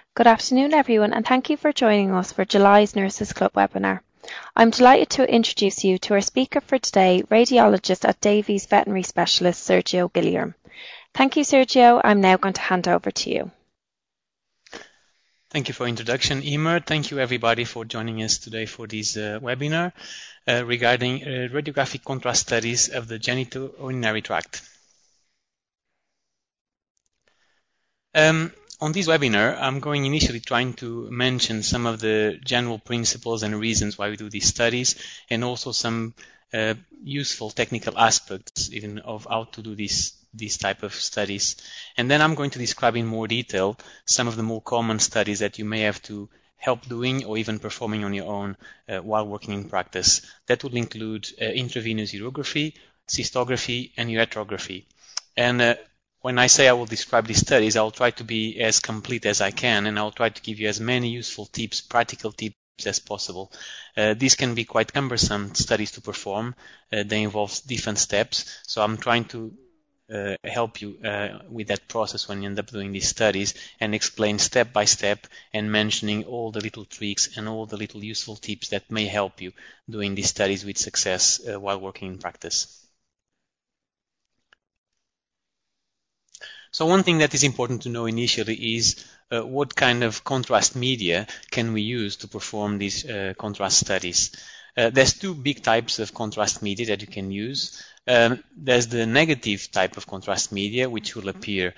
Good afternoon, everyone, and thank you for joining us for July's Nurses Club webinar. I'm delighted to introduce you to our speaker for today, radiologist at Davies veterinary specialist Sergio Guilherme. Thank you, Sergio. I'm now going to hand over to you. Thank you for introduction, Emer. Thank you, everybody, for joining us today for this webinar regarding radiographic contrast studies of the genitourinary tract. On this webinar, I'm going initially trying to mention some of the general principles and reasons why we do these studies, and also some useful technical aspects even of how to do these type of studies. And then I'm going to describe in more detail some of the more common studies that you may have to help doing or even performing on your own while working in practice. That will include intravenous urography, cystography, and ureterography. And when I say I will describe these studies, I'll try to be as complete as I can, and I'll try to give you as many useful tips, practical tips as possible. These can be quite cumbersome studies to perform. They involve different steps, so I'm trying to help you with that process when you end up doing these studies and explain step by step and mentioning all the little tricks and all the little useful tips that may help you doing these studies with success while working in practice. So one thing that is important to know initially is what kind of contrast media can we use to perform these contrast studies. There's two big types of contrast media that you can use. There's the negative type of contrast media, which will appear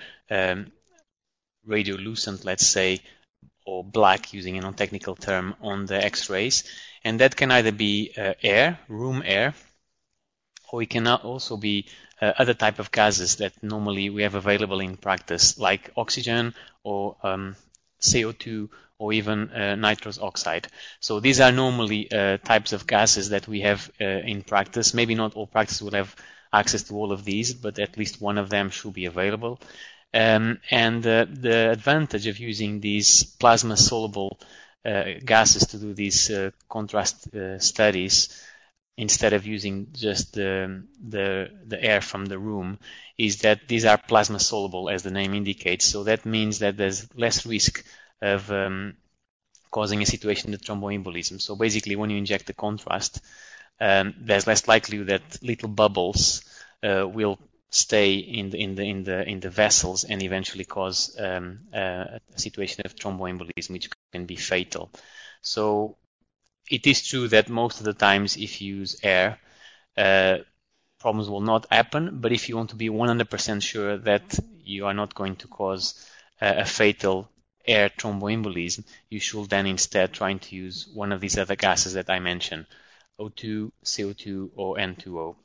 radiolucent, let's say, or black, using a non-technical term, on the X-rays. And that can either be air, room air, or it can also be other type of gases that normally we have available in practice, like oxygen or CO2 or even nitrous oxide. So these are normally types of gases that we have in practice. Maybe not all practice will have access to all of these, but at least one of them should be available. And the advantage of using these plasma-soluble gases to do these contrast studies instead of using just the air from the room is that these are plasma soluble, as the name indicates. So that means that there's less risk of causing a situation of thromboembolism. So basically, when you inject the contrast, there's less likelihood that little bubbles will stay in the vessels and eventually cause a situation of thromboembolism, which can be fatal. So it is true that most of the times if you use air, problems will not happen, but if you want to be 100% sure that you are not going to cause a fatal air thromboembolism, you should then instead try to use one of these other gases that I mentioned, O2, CO2, or N2O.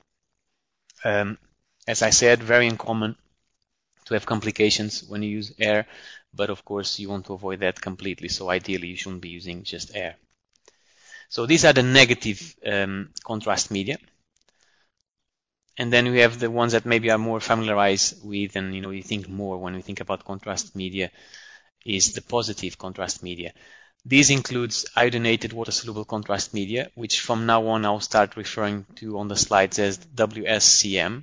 As I said, very uncommon to have complications when you use air, but of course you want to avoid that completely, so ideally you shouldn't be using just air. So these are the negative contrast media. And then we have the ones that maybe are more familiarized with, and you think more when we think about contrast media, is the positive contrast media. This includes iodinated water-soluble contrast media, which from now on I'll start referring to on the slides as WSCM.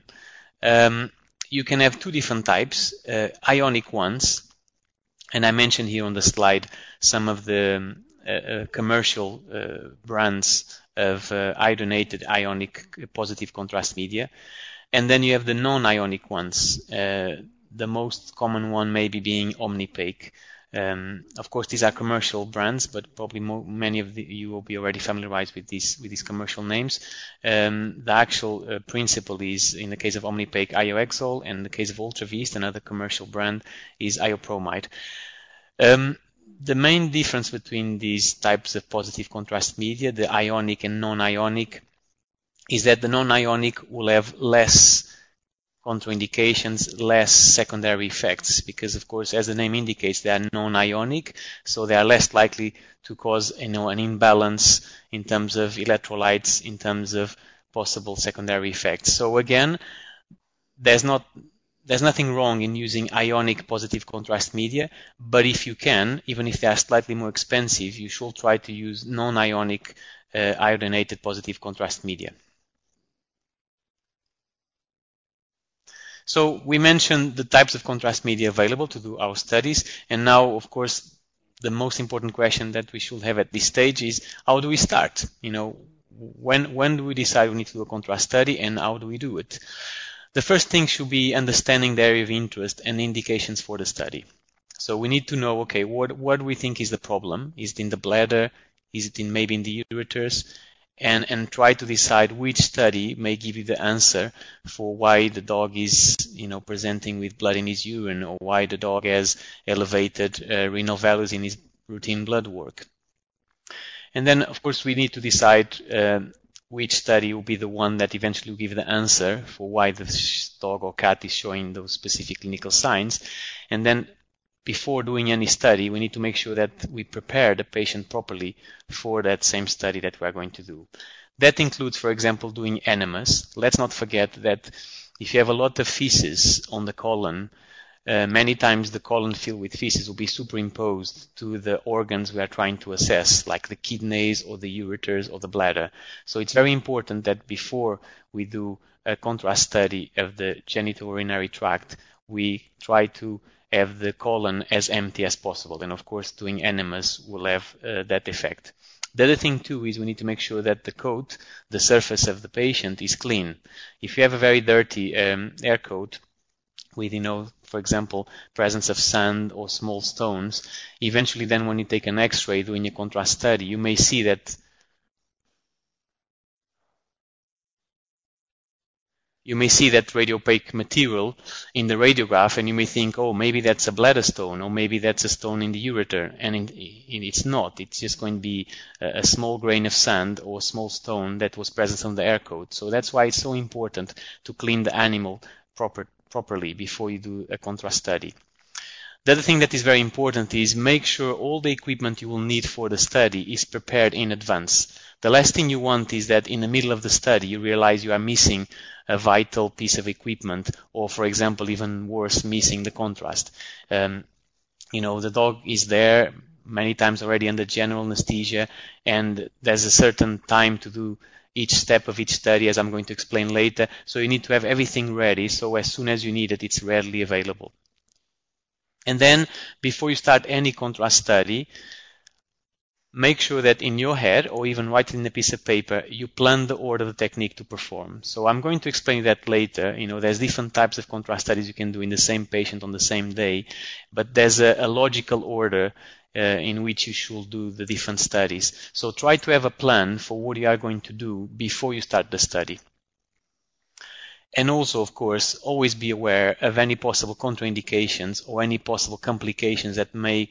You can have two different types, ionic ones, and I mentioned here on the slide some of the commercial brands of iodinated ionic positive contrast media. And then you have the non-ionic ones. The most common one maybe being Omnipaque. Of course, these are commercial brands, but probably many of you will be already familiarized with these commercial names. The actual principle is, in the case of Omnipaque, Iohexol, and in the case of Ultravist, another commercial brand, is Iopromide. The main difference between these types of positive contrast media, the ionic and non-ionic, is that the non-ionic will have less contraindications, less secondary effects, because of course, as the name indicates, they are non-ionic, so they are less likely to cause an imbalance in terms of electrolytes, in terms of possible secondary effects. So again, there's nothing wrong in using ionic positive contrast media, but if you can, even if they are slightly more expensive, you should try to use non-ionic iodinated positive contrast media. So we mentioned the types of contrast media available to do our studies, and now, of course, the most important question that we should have at this stage is, how do we start? When do we decide we need to do a contrast study, and how do we do it? The first thing should be understanding the area of interest and indications for the study. So we need to know, okay, what do we think is the problem? Is it in the bladder? Is it maybe in the ureters? And try to decide which study may give you the answer for why the dog is, presenting with blood in his urine, or why the dog has elevated renal values in his routine blood work. And then, of course, we need to decide which study will be the one that eventually will give the answer for why the dog or cat is showing those specific clinical signs. And then, before doing any study, we need to make sure that we prepare the patient properly for that same study that we are going to do. That includes, for example, doing enemas. Let's not forget that if you have a lot of feces on the colon, many times the colon filled with feces will be superimposed to the organs we are trying to assess, like the kidneys or the ureters or the bladder. So it's very important that before we do a contrast study of the genitourinary tract, we try to have the colon as empty as possible. And of course, doing enemas will have that effect. The other thing too is we need to make sure that the coat, the surface of the patient, is clean. If you have a very dirty air coat with, for example, presence of sand or small stones, eventually then when you take an X-ray doing a contrast study, you may see that radiopaque material in the radiograph, and you may think, oh, maybe that's a bladder stone, or maybe that's a stone in the ureter, and it's not. It's just going to be a small grain of sand or a small stone that was present on the air coat. So that's why it's so important to clean the animal properly before you do a contrast study. The other thing that is very important is make sure all the equipment you will need for the study is prepared in advance. The last thing you want is that in the middle of the study you realize you are missing a vital piece of equipment, or, for example, even worse, missing the contrast. The dog is there many times already under general anesthesia, and there's a certain time to do each step of each study, as I'm going to explain later. So you need to have everything ready, so as soon as you need it, it's readily available. And then, before you start any contrast study, make sure that in your head, or even write it in a piece of paper, you plan the order of the technique to perform. So I'm going to explain that later. There's different types of contrast studies you can do in the same patient on the same day, but there's a logical order in which you should do the different studies. So try to have a plan for what you are going to do before you start the study. And also, of course, always be aware of any possible contraindications or any possible complications that may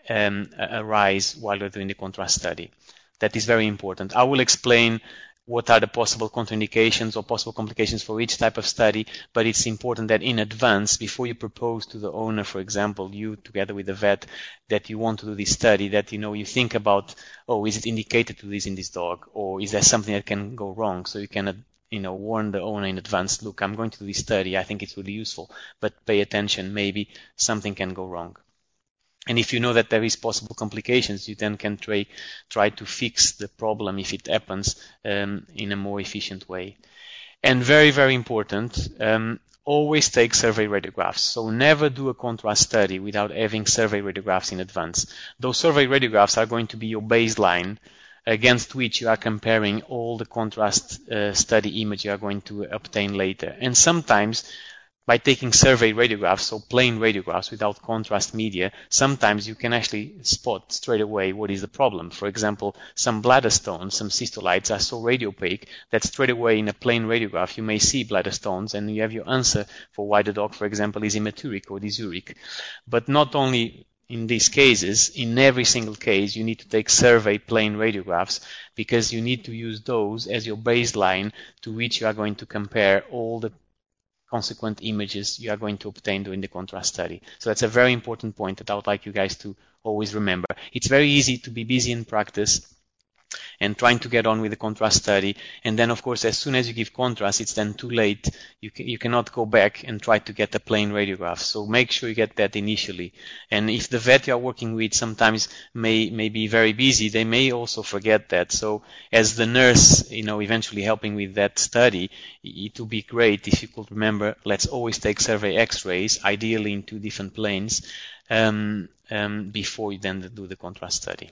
arise while you're doing the contrast study. That is very important. I will explain what are the possible contraindications or possible complications for each type of study, but it's important that in advance, before you propose to the owner, for example, you together with the vet, that you want to do this study, that you think about, oh, is it indicated to this in this dog, or is there something that can go wrong? So you can warn the owner in advance, look, I'm going to do this study, I think it's really useful, but pay attention, maybe something can go wrong. And if you know that there is possible complications, you then can try to fix the problem if it happens in a more efficient way. And very, very important, always take survey radiographs. So never do a contrast study without having survey radiographs in advance. Those survey radiographs are going to be your baseline against which you are comparing all the contrast study image you are going to obtain later. And sometimes, by taking survey radiographs, so plain radiographs without contrast media, sometimes you can actually spot straight away what is the problem. For example, some bladder stones, some cystolites are so radiopaque that straight away in a plain radiograph you may see bladder stones, and you have your answer for why the dog, for example, is hematuric or dysuric. But not only in these cases, in every single case you need to take survey plain radiographs, because you need to use those as your baseline to which you are going to compare all the consequent images you are going to obtain during the contrast study. So that's a very important point that I would like you guys to always remember. It's very easy to be busy in practice and trying to get on with the contrast study, and then of course as soon as you give contrast it's then too late. You cannot go back and try to get a plain radiograph, so make sure you get that initially. And if the vet you are working with sometimes may be very busy, they may also forget that. So as the nurse eventually helping with that study, it would be great if you could remember, let's always take survey x-rays, ideally in 2 different planes, before you then do the contrast study.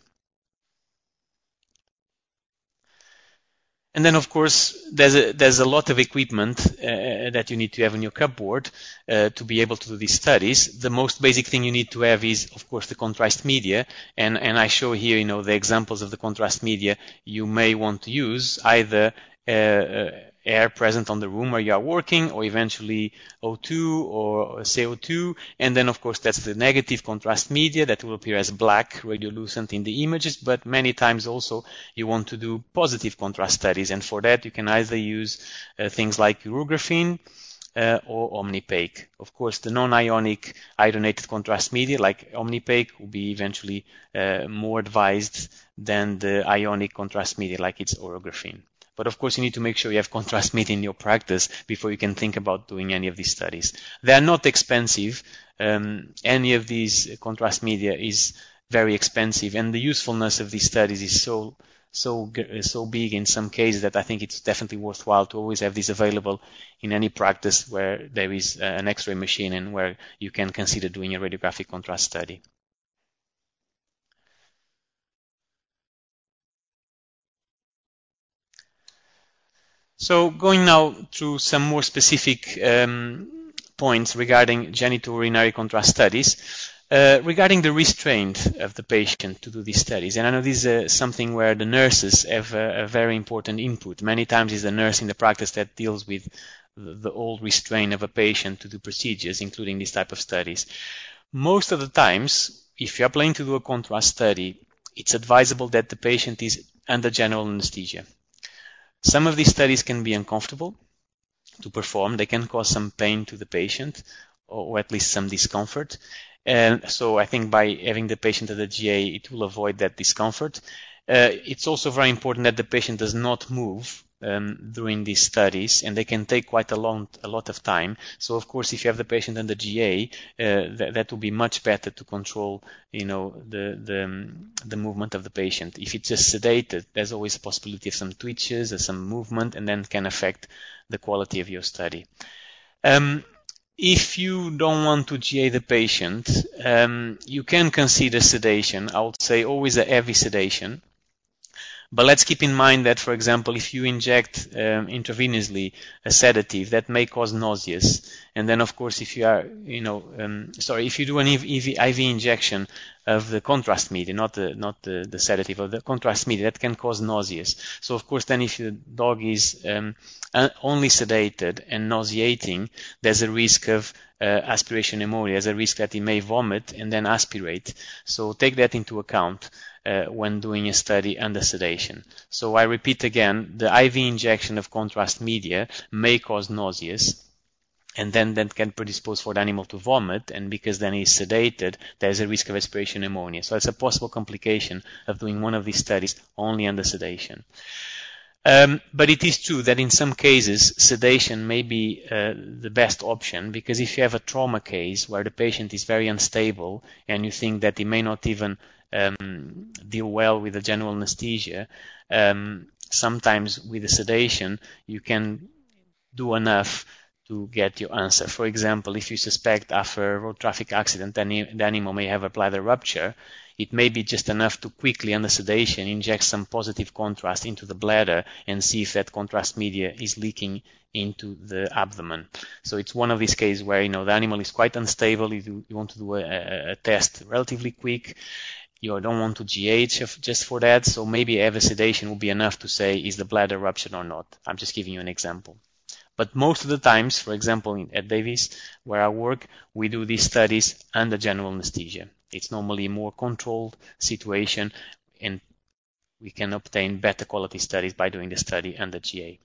And then, of course, there's a lot of equipment that you need to have in your cupboard to be able to do these studies. The most basic thing you need to have is, of course, the contrast media. And I show here, the examples of the contrast media you may want to use, either air present on the room where you are working, or eventually O2 or CO2. And then, of course, that's the negative contrast media that will appear as black radiolucent in the images. But many times also you want to do positive contrast studies. And for that, you can either use things like urographene or Omnipaque. Of course, the non-ionic iodinated contrast media like Omnipaque will be eventually more advised than the ionic contrast media like its urographene. But of course, you need to make sure you have contrast media in your practice before you can think about doing any of these studies. They are not expensive. Any of these contrast media is very expensive, and the usefulness of these studies is so big in some cases that I think it's definitely worthwhile to always have these available in any practice where there is an X-ray machine and where you can consider doing a radiographic contrast study. So going now through some more specific points regarding genitourinary contrast studies, regarding the restraint of the patient to do these studies. And I know this is something where the nurses have a very important input. Many times it's the nurse in the practice that deals with the old restraint of a patient to do procedures, including this type of studies. Most of the times, if you are planning to do a contrast study, it's advisable that the patient is under general anesthesia. Some of these studies can be uncomfortable to perform. They can cause some pain to the patient, or at least some discomfort. And so I think by having the patient at the GA, it will avoid that discomfort. It's also very important that the patient does not move during these studies, and they can take quite a lot of time. So of course, if you have the patient under GA, that will be much better to control, the movement of the patient. If it's just sedated, there's always a possibility of some twitches or some movement, and then can affect the quality of your study. If you don't want to GA the patient, you can consider sedation. I would say always a heavy sedation. But let's keep in mind that, for example, if you inject intravenously a sedative, that may cause nausea. And then, of course, if you are, if you do an IV injection of the contrast media, not the sedative, or the contrast media, that can cause nausea. So, of course, then if the dog is only sedated and nauseating, there's a risk of aspiration pneumonia. There's a risk that he may vomit and then aspirate. So take that into account when doing a study under sedation. So I repeat again, the IV injection of contrast media may cause nausea, and then that can predispose for the animal to vomit, and because then he's sedated, there's a risk of aspiration pneumonia. So it's a possible complication of doing one of these studies only under sedation. But it is true that in some cases, sedation may be the best option, because if you have a trauma case where the patient is very unstable and you think that he may not even deal well with the general anesthesia, sometimes with the sedation you can do enough to get your answer. For example, if you suspect after a road traffic accident the animal may have a bladder rupture, it may be just enough to quickly, under sedation, inject some positive contrast into the bladder and see if that contrast media is leaking into the abdomen. So it's one of these cases where the animal is quite unstable. You want to do a test relatively quick. You don't want to GH just for that, so maybe a sedation will be enough to say is the bladder ruptured or not. I'm just giving you an example. But most of the times, for example, at Davies, where I work, we do these studies under general anesthesia. It's normally a more controlled situation, and we can obtain better quality studies by doing the study under GA.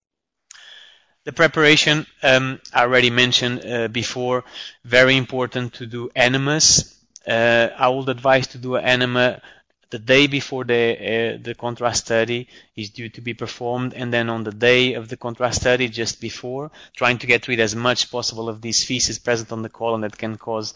The preparation, I already mentioned before, very important to do enemas. I would advise to do an enema the day before the contrast study is due to be performed, and then on the day of the contrast study, just before, trying to get rid as much possible of these feces present on the colon that can cause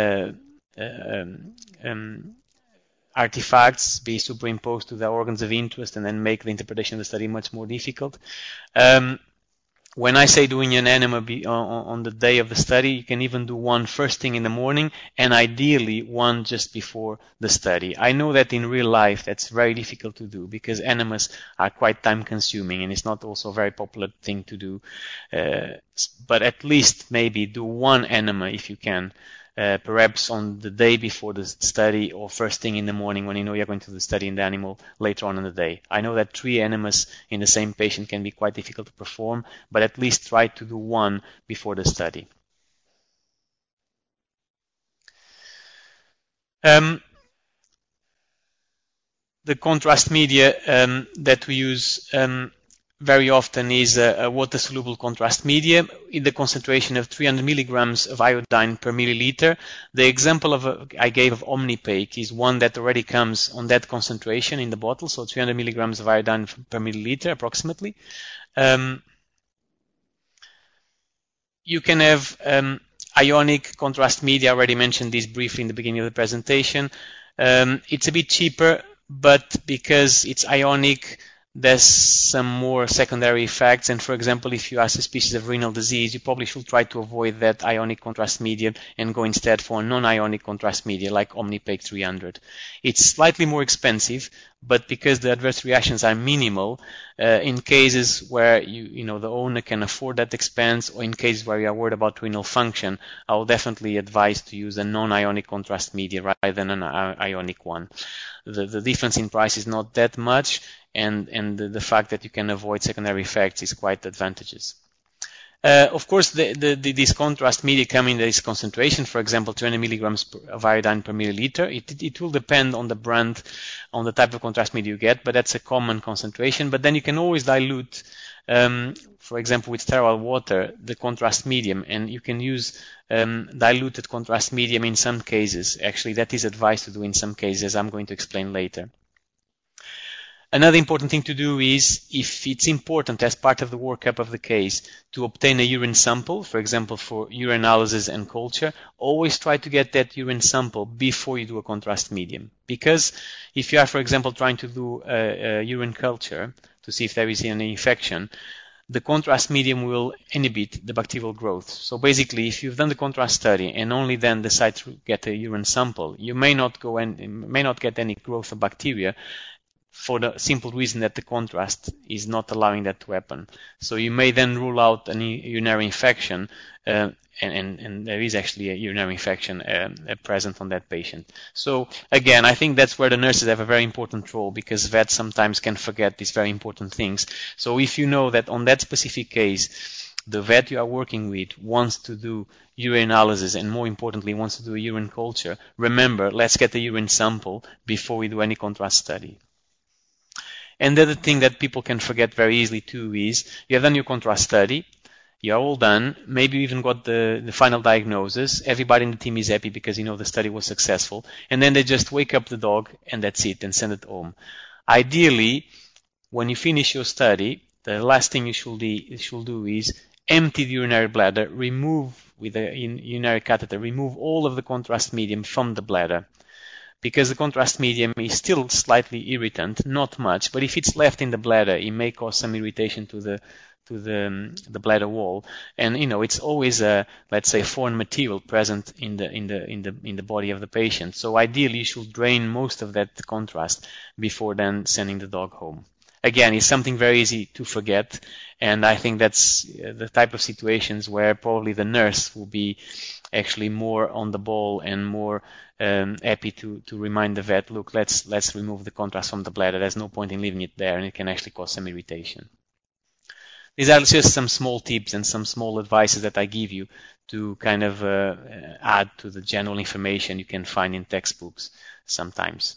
artifacts be superimposed to the organs of interest and then make the interpretation of the study much more difficult. when I say doing an enema on the day of the study, you can even do one first thing in the morning and ideally one just before the study. I know that in real life that's very difficult to do because enemas are quite time consuming and it's not also a very popular thing to do. But at least maybe do one enema if you can. Perhaps on the day before the study or first thing in the morning when you know you're going to study in the animal later on in the day. I know that 3 enemas in the same patient can be quite difficult to perform, but at least try to do one before the study. The contrast media that we use very often is a water-soluble contrast media in the concentration of 300 milligrams of iodine per milliliter. The example I gave of Omnipaque is one that already comes on that concentration in the bottle, so 300 milligrams of iodine per milliliter approximately. You can have ionic contrast media. I already mentioned this briefly in the beginning of the presentation. It's a bit cheaper, but because it's ionic, there's some more secondary effects, and for example, if you are suspicious of renal disease, you probably should try to avoid that ionic contrast media and go instead for a non-ionic contrast media like Omnipaque 300. It's slightly more expensive, but because the adverse reactions are minimal, in cases where the owner can afford that expense, or in cases where you are worried about renal function, I will definitely advise to use a non-ionic contrast media rather than an ionic one. The difference in price is not that much, and the fact that you can avoid secondary effects is quite advantageous. Of course, this contrast media come in this concentration, for example, 200 milligrams of iodine per milliliter. It will depend on the brand, on the type of contrast media you get, but that's a common concentration. But then you can always dilute, for example, with sterile water, the contrast medium, and you can use diluted contrast medium in some cases. Actually, that is advised to do in some cases, I'm going to explain later. Another important thing to do is, if it's important as part of the workup of the case, to obtain a urine sample, for example, for urinalysis and culture, always try to get that urine sample before you do a contrast medium. Because if you are, for example, trying to do a urine culture to see if there is any infection, the contrast medium will inhibit the bacterial growth. So basically, if you've done the contrast study and only then decide to get a urine sample, you may not get any growth of bacteria, for the simple reason that the contrast is not allowing that to happen. So you may then rule out any urinary infection, and there is actually a urinary infection present on that patient. So again, I think that's where the nurses have a very important role, because vets sometimes can forget these very important things. So if you know that on that specific case, the vet you are working with wants to do urine analysis and more importantly wants to do a urine culture, remember, let's get the urine sample before we do any contrast study. And the other thing that people can forget very easily too is, you have done your contrast study, you are all done, maybe you even got the final diagnosis, everybody in the team is happy because the study was successful, and then they just wake up the dog and that's it, and send it home. Ideally, when you finish your study, the last thing you should do is empty the urinary bladder, remove with a urinary catheter, remove all of the contrast medium from the bladder. Because the contrast medium is still slightly irritant, not much, but if it's left in the bladder, it may cause some irritation to the bladder wall, and it's always let's say foreign material present in the body of the patient. So ideally, you should drain most of that contrast before then sending the dog home. Again, it's something very easy to forget, and I think that's the type of situations where probably the nurse will be actually more on the ball and more happy to remind the vet, look, let's remove the contrast from the bladder. There's no point in leaving it there, and it can actually cause some irritation. These are just some small tips and some small advices that I give you to kind of add to the general information you can find in textbooks sometimes.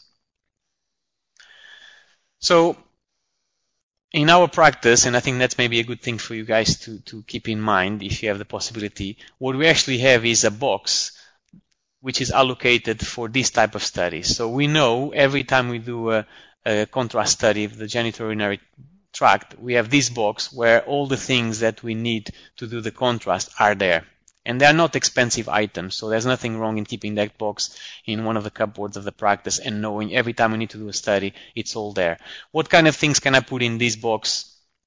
So in our practice, and I think that's maybe a good thing for you guys to keep in mind if you have the possibility, what we actually have is a box which is allocated for this type of studies. So we know every time we do a contrast study of the genitourinary tract, we have this box where all the things that we need to do the contrast are there. And they are not expensive items, so there's nothing wrong in keeping that box in one of the cupboards of the practice and knowing every time we need to do a study, it's all there. What kind of things can I put in this box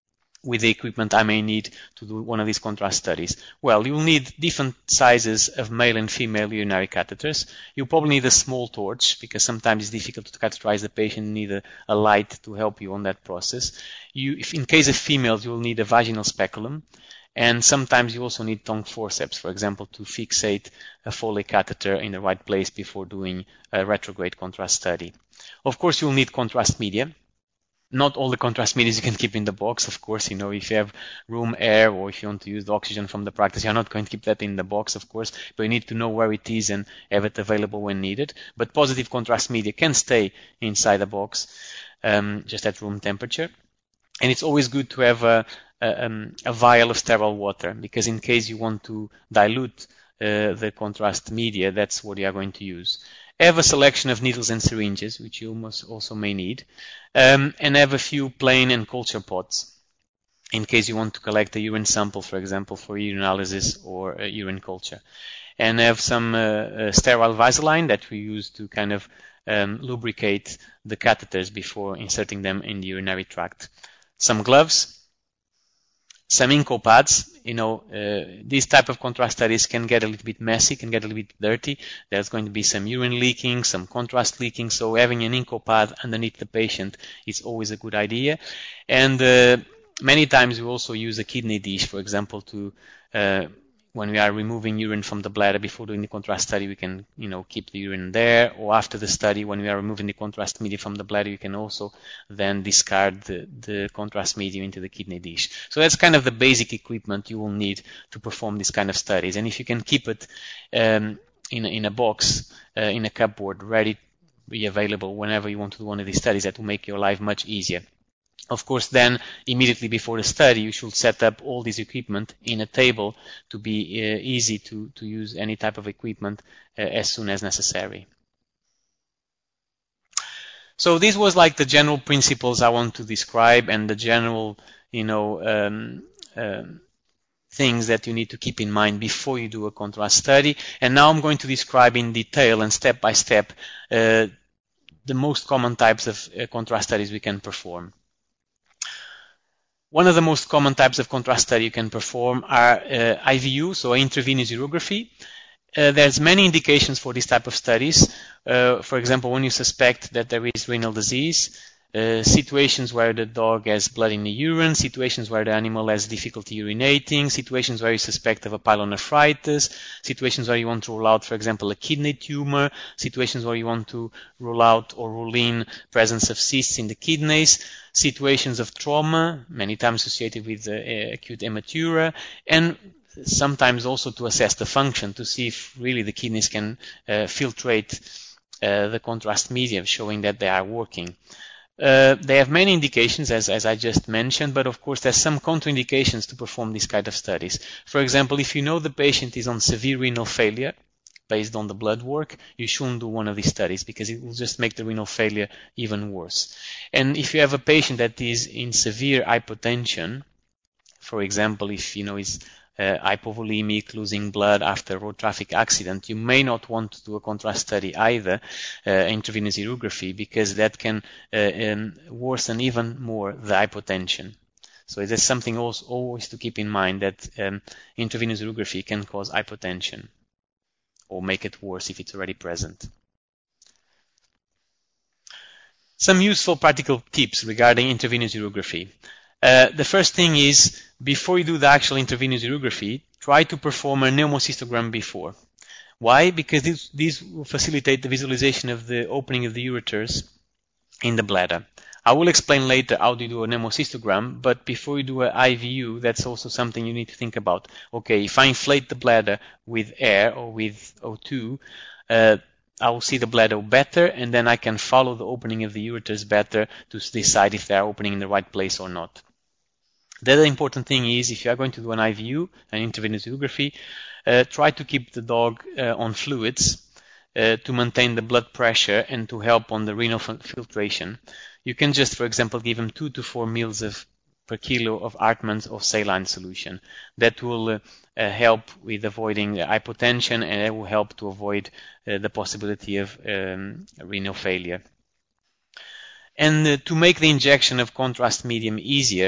with the equipment I may need to do one of these contrast studies? Well, you'll need different sizes of male and female urinary catheters. You'll probably need a small torch because sometimes it's difficult to catheterize the patient. You need a light to help you on that process. If in case of females, you'll need a vaginal speculum. And sometimes you also need tongue forceps, for example, to fixate a Foley catheter in the right place before doing a retrograde contrast study. Of course, you'll need contrast media. Not all the contrast media you can keep in the box, of course. If you have room air or if you want to use the oxygen from the practice, you're not going to keep that in the box, of course, but you need to know where it is and have it available when needed. But positive contrast media can stay inside the box, just at room temperature. And it's always good to have a vial of sterile water, because in case you want to dilute the contrast media, that's what you are going to use. Have a selection of needles and syringes, which you also may need, and have a few plain and culture pots in case you want to collect a urine sample, for example, for urinalysis or a urine culture. And have some sterile Vaseline that we use to kind of lubricate the catheters before inserting them in the urinary tract. Some gloves, some Inco pads. These type of contrast studies can get a little bit messy, can get a little bit dirty. There's going to be some urine leaking, some contrast leaking, so having an Inco pad underneath the patient is always a good idea. And many times we also use a kidney dish, for example, to when we are removing urine from the bladder before doing the contrast study, we can, keep the urine there. Or after the study, when we are removing the contrast media from the bladder, you can also then discard the contrast medium into the kidney dish. So that's kind of the basic equipment you will need to perform this kind of studies. And if you can keep it in a box, in a cupboard, ready to be available whenever you want to do one of these studies, that will make your life much easier. Of course, then immediately before the study, you should set up all this equipment in a table to be easy to use any type of equipment as soon as necessary. So this was like the general principles I want to describe and the general, things that you need to keep in mind before you do a contrast study. And now I'm going to describe in detail and step by step the most common types of contrast studies we can perform. One of the most common types of contrast study you can perform are IVU, so intravenous urography. There's many indications for this type of studies. For example, when you suspect that there is renal disease, situations where the dog has blood in the urine, situations where the animal has difficulty urinating, situations where you suspect of a pyelonephritis, situations where you want to rule out, for example, a kidney tumor, situations where you want to rule out or rule in presence of cysts in the kidneys, situations of trauma, many times associated with acute hematuria, and sometimes also to assess the function to see if really the kidneys can filtrate the contrast medium, showing that they are working. They have many indications, as I just mentioned, but of course there's some contraindications to perform these kind of studies. For example, if you know the patient is on severe renal failure, based on the blood work, you shouldn't do one of these studies because it will just make the renal failure even worse. And if you have a patient that is in severe hypotension, for example, if is hypovolemic, losing blood after a road traffic accident, you may not want to do a contrast study either, intravenous urography, because that can worsen even more the hypotension. So it is something always to keep in mind, that intravenous urography can cause hypotension or make it worse if it's already present. Some useful practical tips regarding intravenous urography. The first thing is, before you do the actual intravenous urography, try to perform a pneumocystogram before. Why? Because this will facilitate the visualization of the opening of the ureters in the bladder. I will explain later how to do a pneumocystogram, but before you do an IVU, that's also something you need to think about. Okay, if I inflate the bladder with air or with O2, I will see the bladder better, and then I can follow the opening of the ureters better to decide if they are opening in the right place or not. The other important thing is, if you are going to do an IVU, an intravenous urography, try to keep the dog on fluids to maintain the blood pressure and to help on the renal filtration. You can just, for example, give him 2 to 4 ml per kilo of Hartmann's or saline solution. That will help with avoiding hypotension, and it will help to avoid the possibility of renal failure. And to make the injection of contrast medium easier,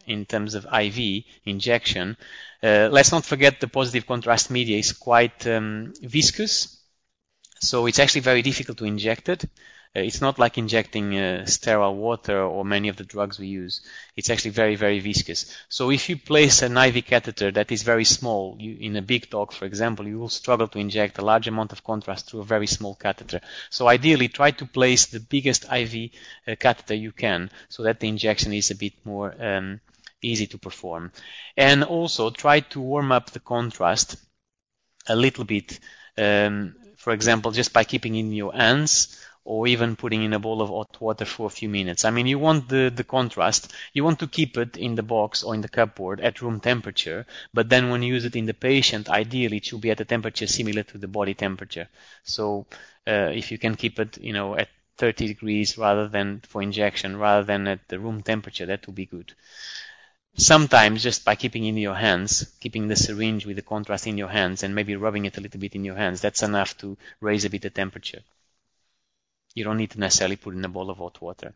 in terms of IV injection. Let's not forget the positive contrast media is quite viscous, so it's actually very difficult to inject it. It's not like injecting sterile water or many of the drugs we use. It's actually very, very viscous. So if you place an IV catheter that is very small, in a big dog, for example, you will struggle to inject a large amount of contrast through a very small catheter. So ideally, try to place the biggest IV catheter you can so that the injection is a bit more easy to perform. And also try to warm up the contrast a little bit, for example, just by keeping it in your hands, or even putting in a bowl of hot water for a few minutes. I mean, you want the contrast, you want to keep it in the box or in the cupboard at room temperature, but then when you use it in the patient, ideally it should be at a temperature similar to the body temperature. So if you can keep it, at 30 degrees rather than for injection, rather than at the room temperature, that would be good. Sometimes just by keeping in your hands, keeping the syringe with the contrast in your hands and maybe rubbing it a little bit in your hands, that's enough to raise a bit the temperature. You don't need to necessarily put in a bowl of hot water.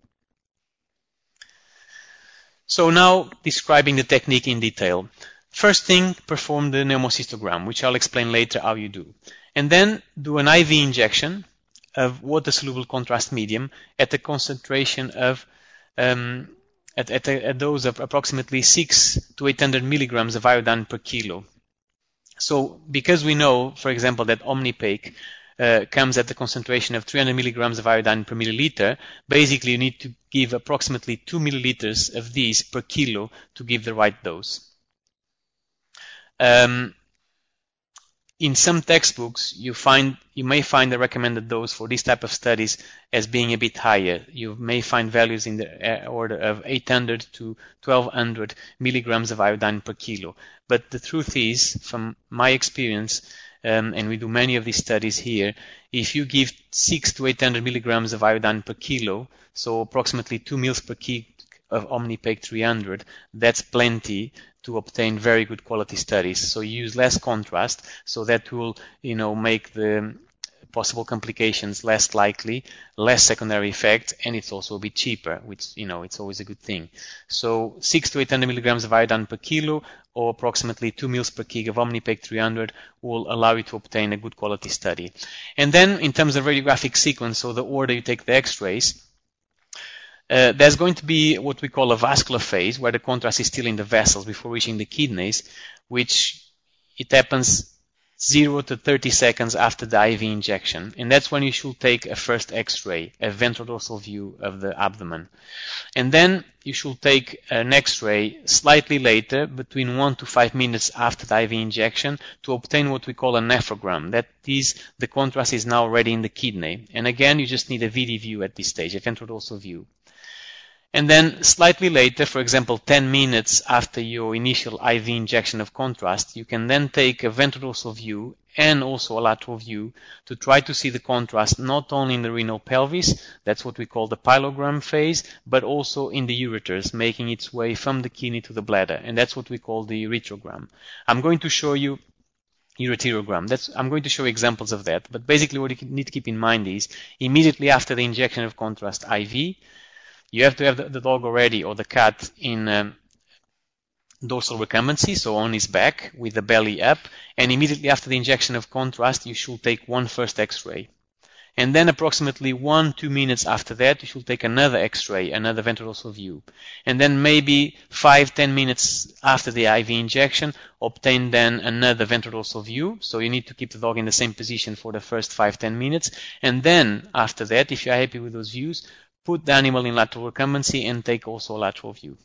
So now describing the technique in detail. First thing, perform the pneumocystogram, which I'll explain later how you do. And then do an IV injection of water-soluble contrast medium at a concentration of at a dose of approximately 600 to 800 milligrams of iodine per kilo. So because we know, for example, that Omnipaque comes at the concentration of 300 milligrams of iodine per milliliter, basically you need to give approximately 2 milliliters of these per kilo to give the right dose. In some textbooks, you may find the recommended dose for this type of studies as being a bit higher. You may find values in the order of 800 to 1200 milligrams of iodine per kilo. But the truth is, from my experience, and we do many of these studies here, if you give 600 to 800 milligrams of iodine per kilo, so approximately 2 mils per kg of Omnipaque 300, that's plenty to obtain very good quality studies. So you use less contrast, so that will, make the possible complications less likely, less secondary effects, and it's also a bit cheaper, which, it's always a good thing. So 600 to 800 milligrams of iodine per kilo, or approximately 2 mils per kg of Omnipaque 300 will allow you to obtain a good quality study. And then in terms of radiographic sequence, so the order you take the x-rays, there's going to be what we call a vascular phase, where the contrast is still in the vessels before reaching the kidneys, which it happens 0 to 30 seconds after the IV injection. And that's when you should take a first x-ray, a ventrodorsal view of the abdomen. And then you should take an x-ray slightly later, between 1 to 5 minutes after the IV injection, to obtain what we call a nephrogram. That is, the contrast is now already in the kidney. And again, you just need a VD view at this stage, a ventrodorsal view. And then slightly later, for example, 10 minutes after your initial IV injection of contrast, you can then take a ventrodorsal view and also a lateral view to try to see the contrast not only in the renal pelvis, that's what we call the pyelogram phase, but also in the ureters, making its way from the kidney to the bladder. And that's what we call the ureterogram. I'm going to show you ureterogram. I'm going to show examples of that. But basically what you need to keep in mind is, immediately after the injection of contrast IV, you have to have the dog already, or the cat, in dorsal recumbency, so on his back with the belly up, and immediately after the injection of contrast you should take one first x-ray. And then approximately 1-2 minutes after that you should take another x-ray, another ventrodorsal view. And then maybe 5-10 minutes after the IV injection, obtain then another ventrodorsal view. So you need to keep the dog in the same position for the first 5-10 minutes. And then after that, if you're happy with those views, put the animal in lateral recumbency and take also a lateral view.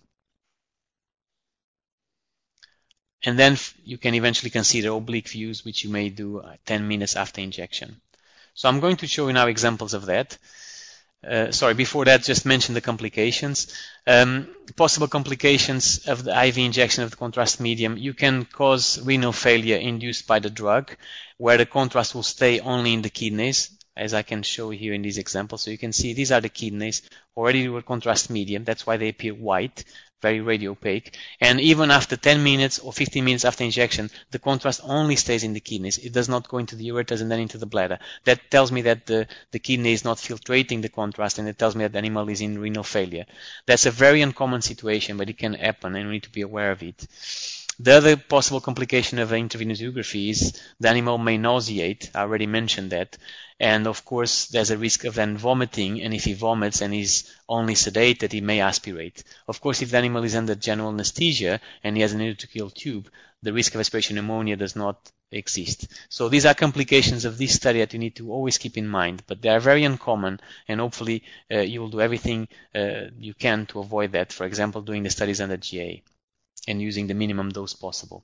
And then you can eventually consider oblique views, which you may do 10 minutes after injection. So I'm going to show you now examples of that. Before that, just mention the complications. Possible complications of the IV injection of the contrast medium. You can cause renal failure induced by the drug, where the contrast will stay only in the kidneys, as I can show here in these examples. So you can see these are the kidneys already with contrast medium. That's why they appear white. very radiopaque, and even after 10 minutes or 15 minutes after injection, the contrast only stays in the kidneys. It does not go into the ureters and then into the bladder. That tells me that the kidney is not filtrating the contrast, and it tells me that the animal is in renal failure. That's a very uncommon situation, but it can happen, and we need to be aware of it. The other possible complication of intravenous uregraphy is the animal may nauseate. I already mentioned that. And of course, there's a risk of then vomiting, and if he vomits and is only sedated, he may aspirate. Of course, if the animal is under general anesthesia and he has an endotracheal tube, the risk of aspiration pneumonia does not exist. So these are complications of this study that you need to always keep in mind, but they are very uncommon, and hopefully you will do everything you can to avoid that. For example, doing the studies under GA and using the minimum dose possible.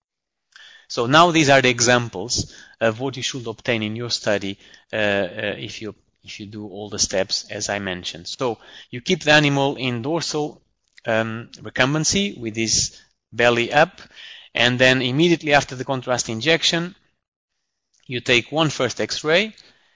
So now these are the examples of what you should obtain in your study if you do all the steps as I mentioned. So you keep the animal in dorsal recumbency with his belly up, and then immediately after the contrast injection, you take one first X-ray,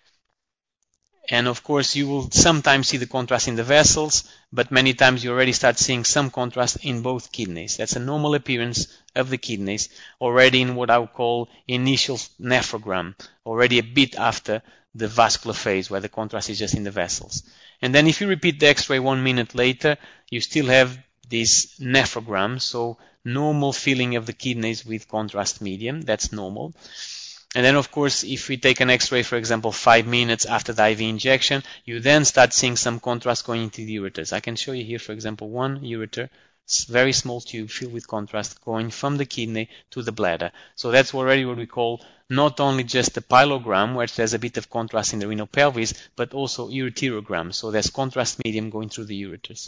and of course you will sometimes see the contrast in the vessels, but many times you already start seeing some contrast in both kidneys. That's a normal appearance of the kidneys already in what I would call initial nephrogram, already a bit after the vascular phase where the contrast is just in the vessels. And then if you repeat the X-ray 1 minute later, you still have this nephrogram, so normal filling of the kidneys with contrast medium. That's normal. And then, of course, if we take an X-ray, for example, 5 minutes after the IV injection, you then start seeing some contrast going into the ureters. I can show you here, for example, one ureter, very small tube filled with contrast going from the kidney to the bladder. So that's already what we call not only just a pyelogram, where there's a bit of contrast in the renal pelvis, but also ureterogram. So there's contrast medium going through the ureters.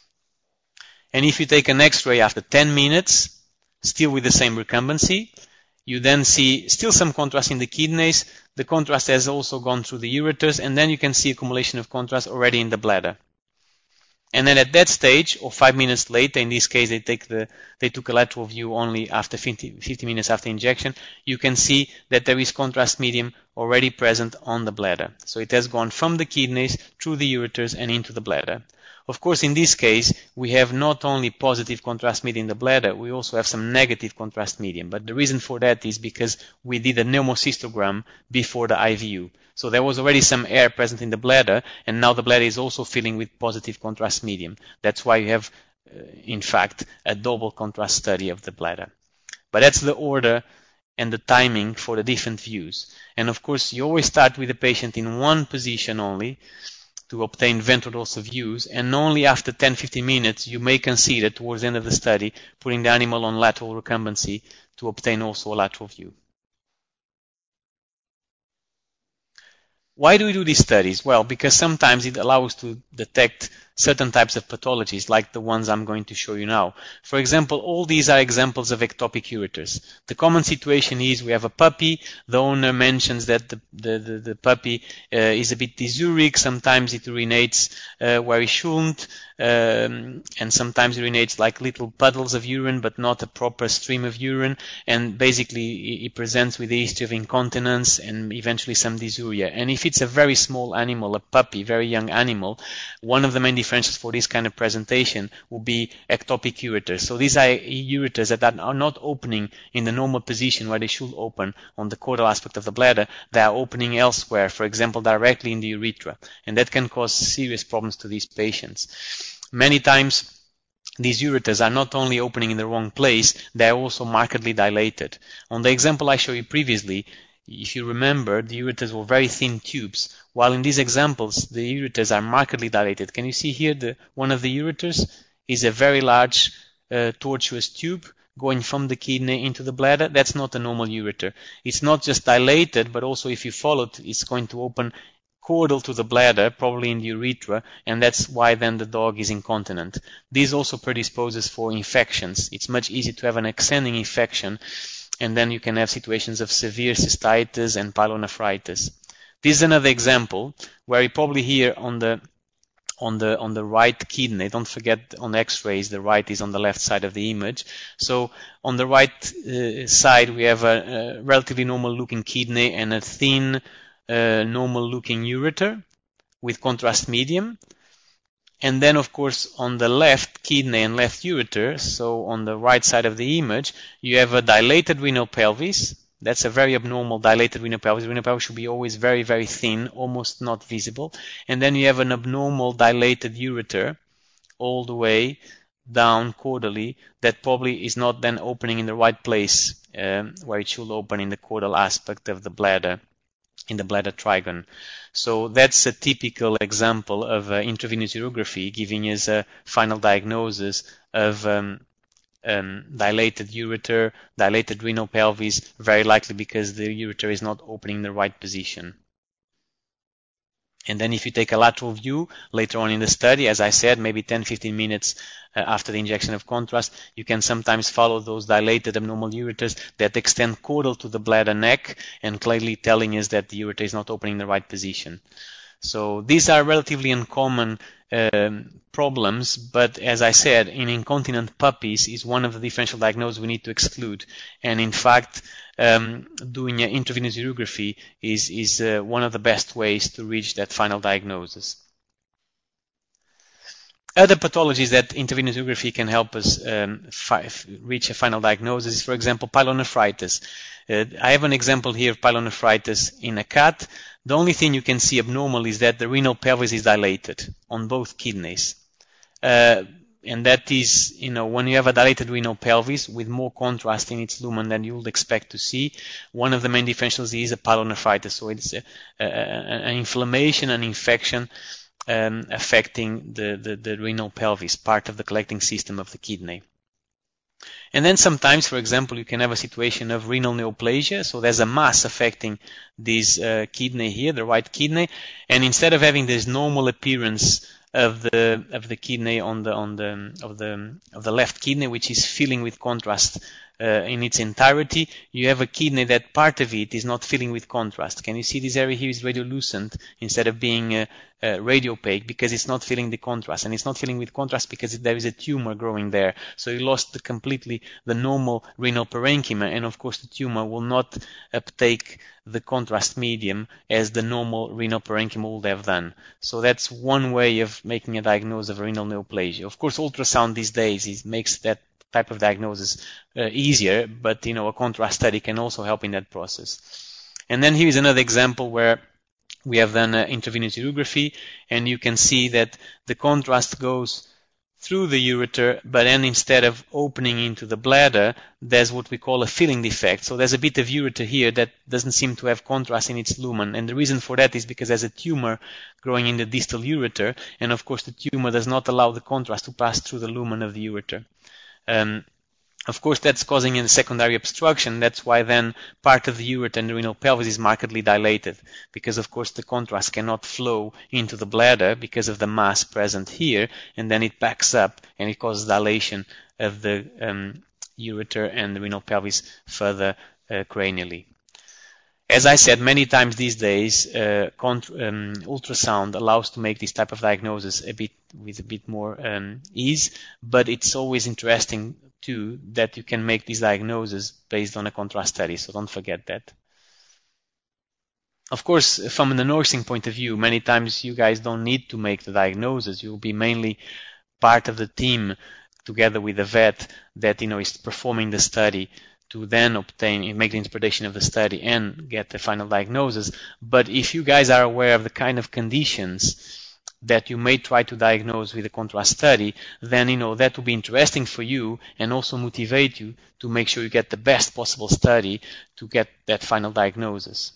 And if you take an X-ray after 10 minutes, still with the same recumbency, you then see still some contrast in the kidneys. The contrast has also gone through the ureters, and then you can see accumulation of contrast already in the bladder. And then at that stage, or 5 minutes later, in this case they took a lateral view only after 50 minutes after injection, you can see that there is contrast medium already present on the bladder. So it has gone from the kidneys through the ureters and into the bladder. Of course, in this case, we have not only positive contrast medium in the bladder, we also have some negative contrast medium. But the reason for that is because we did a pneumocystogram before the IVU. So there was already some air present in the bladder, and now the bladder is also filling with positive contrast medium. That's why you have, in fact, a double contrast study of the bladder. But that's the order and the timing for the different views. And of course, you always start with the patient in one position only, to obtain ventrodorsal views, and only after 10-15 minutes you may consider towards the end of the study putting the animal on lateral recumbency to obtain also a lateral view. Why do we do these studies? Well, because sometimes it allows us to detect certain types of pathologies like the ones I'm going to show you now. For example, all these are examples of ectopic ureters. The common situation is we have a puppy. The owner mentions that the puppy is a bit dysuric. Sometimes it urinates where it shouldn't, and sometimes it urinates like little puddles of urine but not a proper stream of urine, and basically it presents with a history of incontinence and eventually some dysuria. And if it's a very small animal, a puppy, very young animal, one of the main differentials for this kind of presentation will be ectopic ureters. So these are ureters that are not opening in the normal position where they should open on the caudal aspect of the bladder. They are opening elsewhere, for example, directly in the urethra, and that can cause serious problems to these patients. Many times these ureters are not only opening in the wrong place, they are also markedly dilated. On the example I showed you previously, if you remember, the ureters were very thin tubes, while in these examples the ureters are markedly dilated. Can you see here one of the ureters is a very large tortuous tube going from the kidney into the bladder? That's not a normal ureter. It's not just dilated, but also if you follow it, it's going to open caudal to the bladder, probably in the urethra, and that's why then the dog is incontinent. This also predisposes for infections. It's much easier to have an extending infection, and then you can have situations of severe cystitis and pyelonephritis. This is another example where you probably here on the right kidney, don't forget on X-rays the right is on the left side of the image. So on the right side we have a relatively normal looking kidney and a thin normal looking ureter with contrast medium. And then, of course, on the left kidney and left ureter, so on the right side of the image, you have a dilated renal pelvis. That's a very abnormal dilated renal pelvis. Renal pelvis should be always very, very thin, almost not visible. And then you have an abnormal dilated ureter all the way down caudally that probably is not then opening in the right place where it should open in the caudal aspect of the bladder, in the bladder trigone. So that's a typical example of intravenous urography giving us a final diagnosis of dilated ureter, dilated renal pelvis, very likely because the ureter is not opening in the right position. And then if you take a lateral view later on in the study, as I said, maybe 10-15 minutes after the injection of contrast, you can sometimes follow those dilated abnormal ureters that extend caudal to the bladder neck and clearly telling us that the ureter is not opening in the right position. So these are relatively uncommon problems, but as I said, in incontinent puppies is one of the differential diagnoses we need to exclude. And in fact, doing intravenous urography is one of the best ways to reach that final diagnosis. Other pathologies that intravenous urography can help us reach a final diagnosis is, for example, pyelonephritis. I have an example here of pyelonephritis in a cat. The only thing you can see abnormal is that the renal pelvis is dilated on both kidneys. And that is, when you have a dilated renal pelvis with more contrast in its lumen than you would expect to see, one of the main differentials is a pyelonephritis. So it's an inflammation, an infection affecting the renal pelvis, part of the collecting system of the kidney. And then sometimes, for example, you can have a situation of renal neoplasia. So there's a mass affecting this kidney here, the right kidney, and instead of having this normal appearance of the kidney of the left kidney, which is filling with contrast in its entirety, you have a kidney that part of it is not filling with contrast. Can you see this area here is radiolucent instead of being radiopaque because it's not filling the contrast, and it's not filling with contrast because there is a tumor growing there. So you lost completely the normal renal parenchyma, and of course the tumor will not uptake the contrast medium as the normal renal parenchyma would have done. So that's one way of making a diagnosis of renal neoplasia. Of course, ultrasound these days makes that type of diagnosis easier, but a contrast study can also help in that process. And then here is another example where we have done intravenous urography, and you can see that the contrast goes through the ureter, but then instead of opening into the bladder, there's what we call a filling defect. So there's a bit of ureter here that doesn't seem to have contrast in its lumen, and the reason for that is because there's a tumor growing in the distal ureter, and of course the tumor does not allow the contrast to pass through the lumen of the ureter. Of course, that's causing a secondary obstruction. That's why then part of the ureter and the renal pelvis is markedly dilated, because of course the contrast cannot flow into the bladder because of the mass present here, and then it backs up and it causes dilation of the ureter and the renal pelvis further cranially. As I said many times these days, ultrasound allows to make this type of diagnosis with a bit more ease, but it's always interesting too that you can make these diagnoses based on a contrast study, so don't forget that. Of course, from the nursing point of view, many times you guys don't need to make the diagnosis. You'll be mainly part of the team together with the vet that is performing the study to then make the interpretation of the study and get the final diagnosis. But if you guys are aware of the kind of conditions that you may try to diagnose with a contrast study, then that will be interesting for you and also motivate you to make sure you get the best possible study to get that final diagnosis.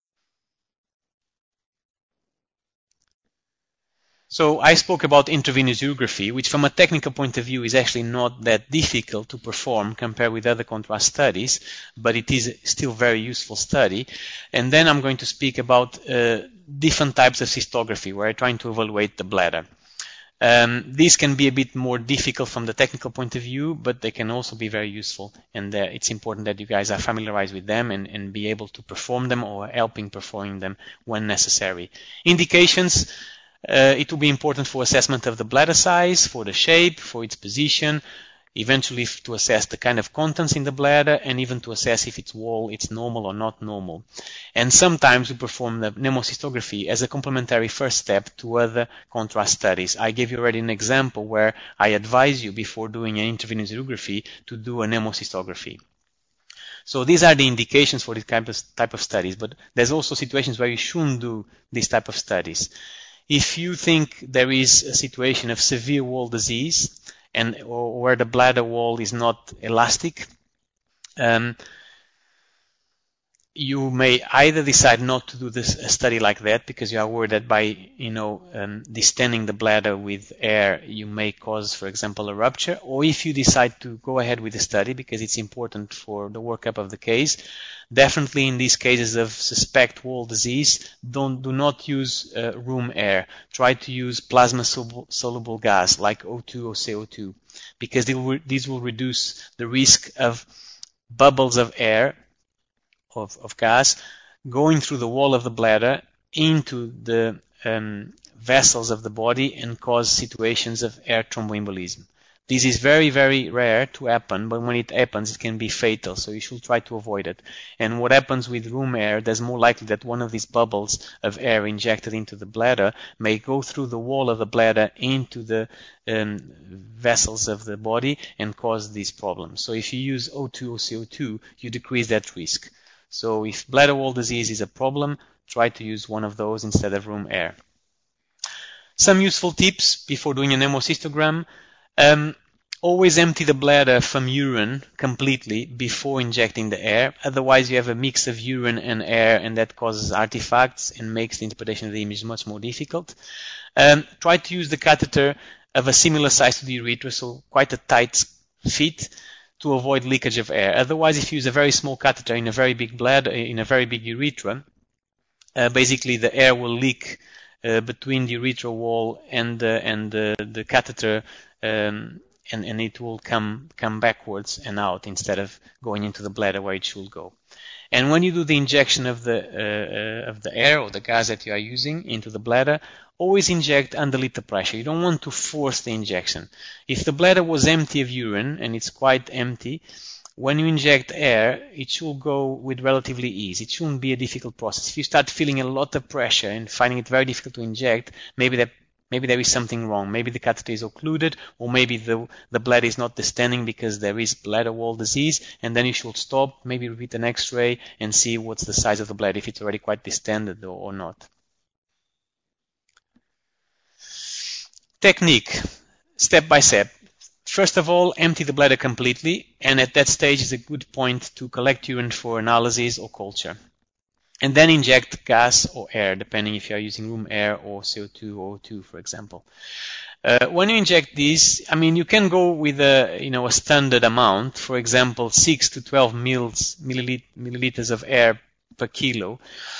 So I spoke about intravenous urography, which from a technical point of view is actually not that difficult to perform compared with other contrast studies, but it is still a very useful study. And then I'm going to speak about different types of cystography where I'm trying to evaluate the bladder. These can be a bit more difficult from the technical point of view, but they can also be very useful, and it's important that you guys are familiarized with them and be able to perform them or helping performing them when necessary. Indications. It will be important for assessment of the bladder size, for the shape, for its position. eventually to assess the kind of contents in the bladder, and even to assess if its wall is normal or not normal. And sometimes we perform the pneumocystography as a complementary first step to other contrast studies. I gave you already an example where I advise you before doing an intravenous urography to do a pneumocystography. So these are the indications for this type of studies, but there's also situations where you shouldn't do this type of studies. If you think there is a situation of severe wall disease or where the bladder wall is not elastic, you may either decide not to do a study like that because you are worried that by distending the bladder with air you may cause, for example, a rupture, or if you decide to go ahead with the study because it's important for the workup of the case, definitely in these cases of suspect wall disease, do not use room air. Try to use plasma soluble gas like O2 or CO2 because these will reduce the risk of bubbles of air of gas going through the wall of the bladder into the vessels of the body and cause situations of air thromboembolism. This is very, very rare to happen, but when it happens, it can be fatal, so you should try to avoid it. And what happens with room air, there's more likely that one of these bubbles of air injected into the bladder may go through the wall of the bladder into the vessels of the body and cause these problems. So if you use O2 or CO2, you decrease that risk. So if bladder wall disease is a problem, try to use one of those instead of room air. Some useful tips before doing an pneumocystogram. Always empty the bladder from urine completely before injecting the air. Otherwise, you have a mix of urine and air, and that causes artifacts and makes the interpretation of the image much more difficult. Try to use the catheter of a similar size to the urethra, so quite a tight fit, to avoid leakage of air. Otherwise, if you use a very small catheter in a very big bladder, in a very big urethra, basically the air will leak between the urethral wall and the catheter, and it will come backwards and out instead of going into the bladder where it should go. And when you do the injection of the air or the gas that you are using into the bladder, always inject under liter pressure. You don't want to force the injection. If the bladder was empty of urine, and it's quite empty, when you inject air, it should go with relatively ease. It shouldn't be a difficult process. If you start feeling a lot of pressure and finding it very difficult to inject, maybe there is something wrong. Maybe the catheter is occluded, or maybe the bladder is not distending because there is bladder wall disease, and then you should stop, maybe repeat an X-ray and see what's the size of the bladder, if it's already quite distended or not. Technique, step by step. First of all, empty the bladder completely, and at that stage is a good point to collect urine for analysis or culture. And then inject gas or air, depending if you are using room air or CO2 or O2, for example. When you inject these, you can go with a standard amount, for example, 6 to 12 milliliters of air per kilo.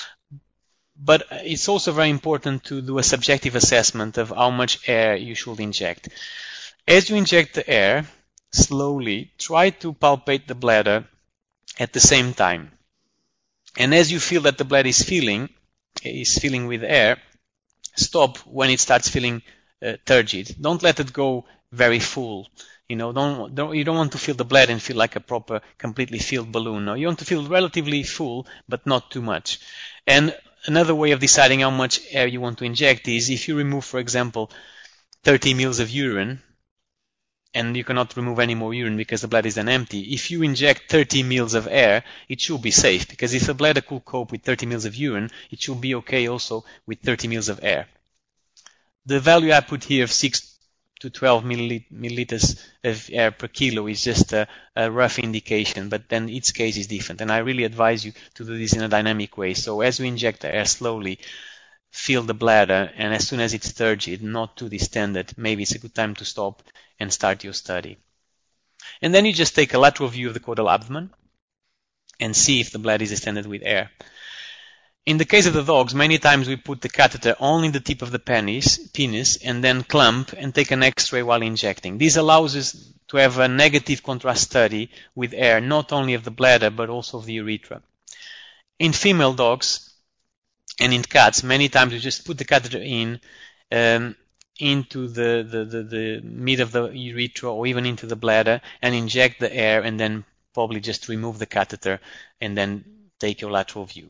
But it's also very important to do a subjective assessment of how much air you should inject. As you inject the air, slowly try to palpate the bladder at the same time. And as you feel that the bladder is filling with air, stop when it starts feeling turgid. Don't let it go very full. You don't want to fill the bladder and feel like a proper, completely filled balloon. No, you want to feel relatively full, but not too much. And another way of deciding how much air you want to inject is if you remove, for example, 30 ml of urine, and you cannot remove any more urine because the bladder is then empty. If you inject 30 ml of air, it should be safe, because if the bladder could cope with 30 ml of urine, it should be okay also with 30 ml of air. The value I put here of 6 to 12 milliliters of air per kilo is just a rough indication, but then each case is different, and I really advise you to do this in a dynamic way. So as you inject the air slowly, feel the bladder, and as soon as it's turgid, not too distended, maybe it's a good time to stop and start your study. And then you just take a lateral view of the caudal abdomen and see if the bladder is distended with air. In the case of the dogs, many times we put the catheter only in the tip of the penis and then clamp and take an X-ray while injecting. This allows us to have a negative contrast study with air, not only of the bladder but also of the urethra. In female dogs and in cats, many times we just put the catheter in into the mid of the urethra or even into the bladder and inject the air, and then probably just remove the catheter and then take your lateral view.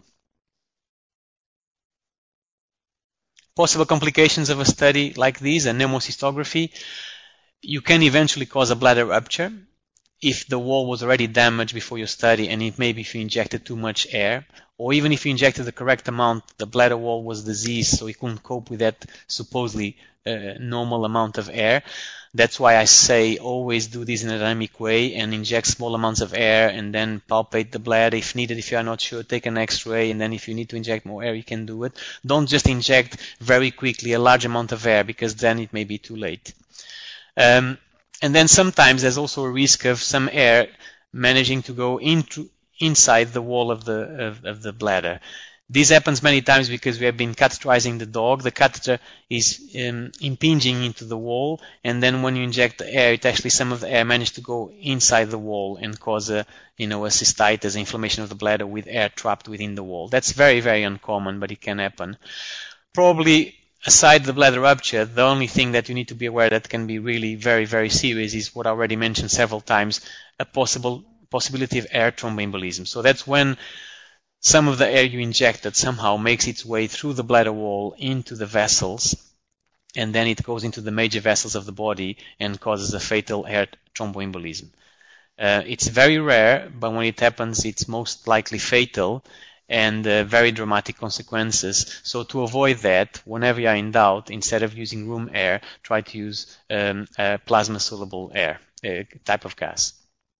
Possible complications of a study like this, a pneumocystography: you can eventually cause a bladder rupture if the wall was already damaged before your study, and it may be if you injected too much air, or even if you injected the correct amount, the bladder wall was diseased, so it couldn't cope with that supposedly normal amount of air. That's why I say always do this in a dynamic way and inject small amounts of air and then palpate the bladder if needed. If you are not sure, take an x-ray, and then if you need to inject more air, you can do it. Don't just inject very quickly a large amount of air, because then it may be too late. And then sometimes there's also a risk of some air managing to go inside the wall of the bladder. This happens many times because we have been catheterizing the dog. The catheter is impinging into the wall, and then when you inject the air, some of the air manages to go inside the wall and cause a cystitis, inflammation of the bladder with air trapped within the wall. That's very, very uncommon, but it can happen. Probably, aside the bladder rupture, the only thing that you need to be aware that can be really very, very serious is what I already mentioned several times, a possibility of air thromboembolism. So that's when some of the air you injected somehow makes its way through the bladder wall into the vessels, and then it goes into the major vessels of the body and causes a fatal air thromboembolism. It's very rare, but when it happens, it's most likely fatal and very dramatic consequences. So to avoid that, whenever you are in doubt, instead of using room air, try to use plasma-soluble air, type of gas.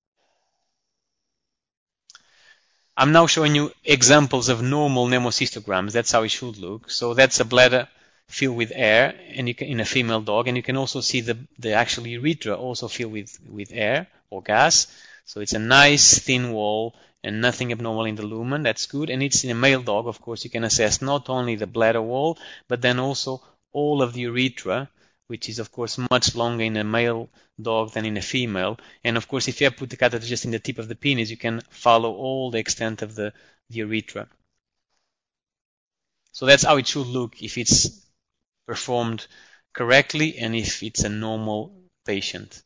I'm now showing you examples of normal pneumocystograms. That's how it should look. So that's a bladder filled with air, and in a female dog, and you can also see the actual urethra also filled with air or gas. So it's a nice thin wall and nothing abnormal in the lumen. That's good. And it's in a male dog. Of course, you can assess not only the bladder wall, but then also all of the urethra, which is of course much longer in a male dog than in a female. And of course, if you put the catheter just in the tip of the penis, you can follow all the extent of the urethra. So that's how it should look if it's performed correctly and if it's a normal patient.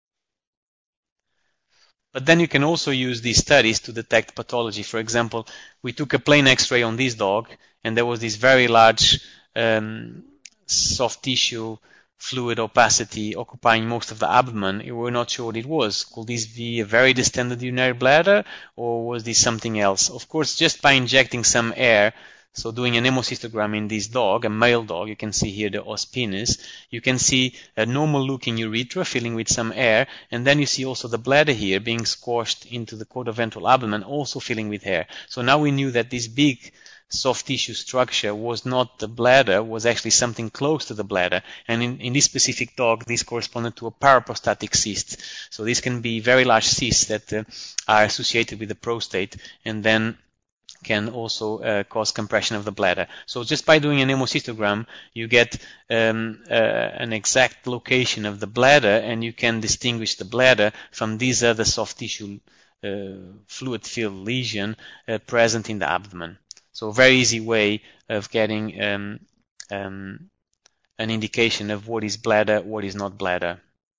But then you can also use these studies to detect pathology. For example, we took a plain X-ray on this dog, and there was this very large soft tissue fluid opacity occupying most of the abdomen. We were not sure what it was. Could this be a very distended urinary bladder, or was this something else? Of course, just by injecting some air, so doing an hemocystogram in this dog, a male dog, you can see here the os penis, you can see a normal looking urethra filling with some air, and then you see also the bladder here being squashed into the caudoventral abdomen, also filling with air. So now we knew that this big soft tissue structure was not the bladder, was actually something close to the bladder. And in this specific dog, this corresponded to a paraprostatic cyst. So these can be very large cysts that are associated with the prostate, and then can also cause compression of the bladder. So just by doing an hemocystogram, you get an exact location of the bladder, and you can distinguish the bladder from these other soft tissue fluid-filled lesion present in the abdomen. So a very easy way of getting an indication of what is bladder, what is not bladder.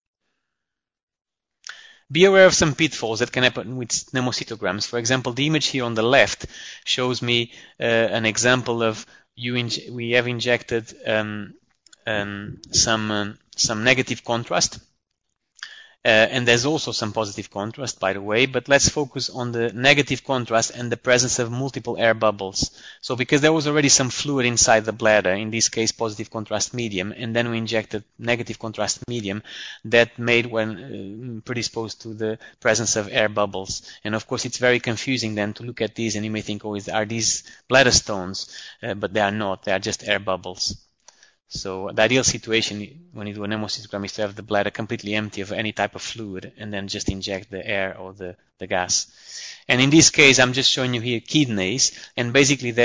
Be aware of some pitfalls that can happen with pneumocytograms. For example, the image here on the left shows me an example of we have injected some negative contrast. And there's also some positive contrast, by the way, but let's focus on the negative contrast and the presence of multiple air bubbles. So because there was already some fluid inside the bladder, in this case positive contrast medium, and then we injected negative contrast medium, that made when predisposed to the presence of air bubbles. And of course it's very confusing then to look at these, and you may think, oh, are these bladder stones? But they are not, they are just air bubbles. So the ideal situation when you do an hemocystogram is to have the bladder completely empty of any type of fluid and then just inject the air or the gas. And in this case, I'm just showing you here kidneys, and basically there is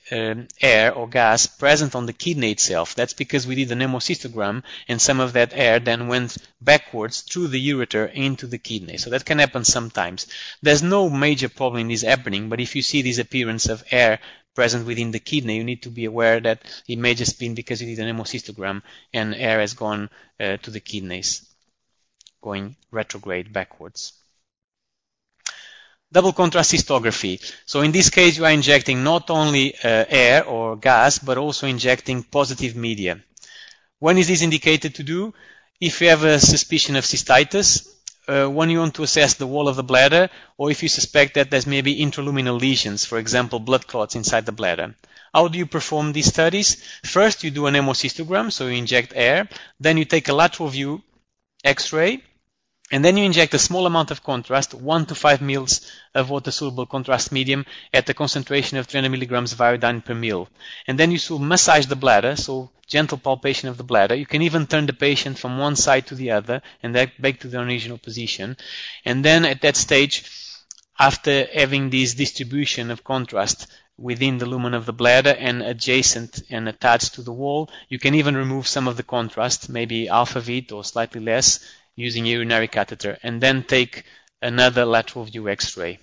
air or gas present on the kidney itself. That's because we did an hemocystogram, and some of that air then went backwards through the ureter into the kidney. So that can happen sometimes. There's no major problem in this happening, but if you see this appearance of air present within the kidney, you need to be aware that it may just be because you did an hemocystogram and air has gone to the kidneys, going retrograde backwards. Double contrast cystography. So in this case, you are injecting not only air or gas, but also injecting positive media. When is this indicated to do? If you have a suspicion of cystitis, when you want to assess the wall of the bladder, or if you suspect that there's maybe intraluminal lesions, for example, blood clots inside the bladder. How do you perform these studies? First, you do an hemocystogram, so you inject air. Then you take a lateral view X-ray, and then you inject a small amount of contrast, 1 to 5 mL of water-soluble contrast medium at a concentration of 300 milligrams of iodine per ml. And then you should massage the bladder, so gentle palpation of the bladder. You can even turn the patient from one side to the other and back to the original position. And then at that stage, after having this distribution of contrast within the lumen of the bladder and adjacent and attached to the wall, you can even remove some of the contrast, maybe half of it or slightly less, using a urinary catheter, and then take another lateral view X-ray.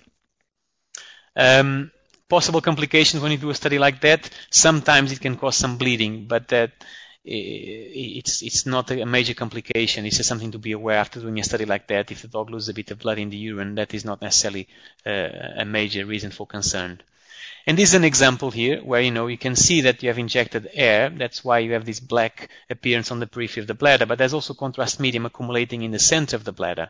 Possible complications when you do a study like that, sometimes it can cause some bleeding, but it's not a major complication. It's just something to be aware after doing a study like that. If the dog loses a bit of blood in the urine, that is not necessarily a major reason for concern. And this is an example here where, you can see that you have injected air. That's why you have this black appearance on the periphery of the bladder, but there's also contrast medium accumulating in the center of the bladder.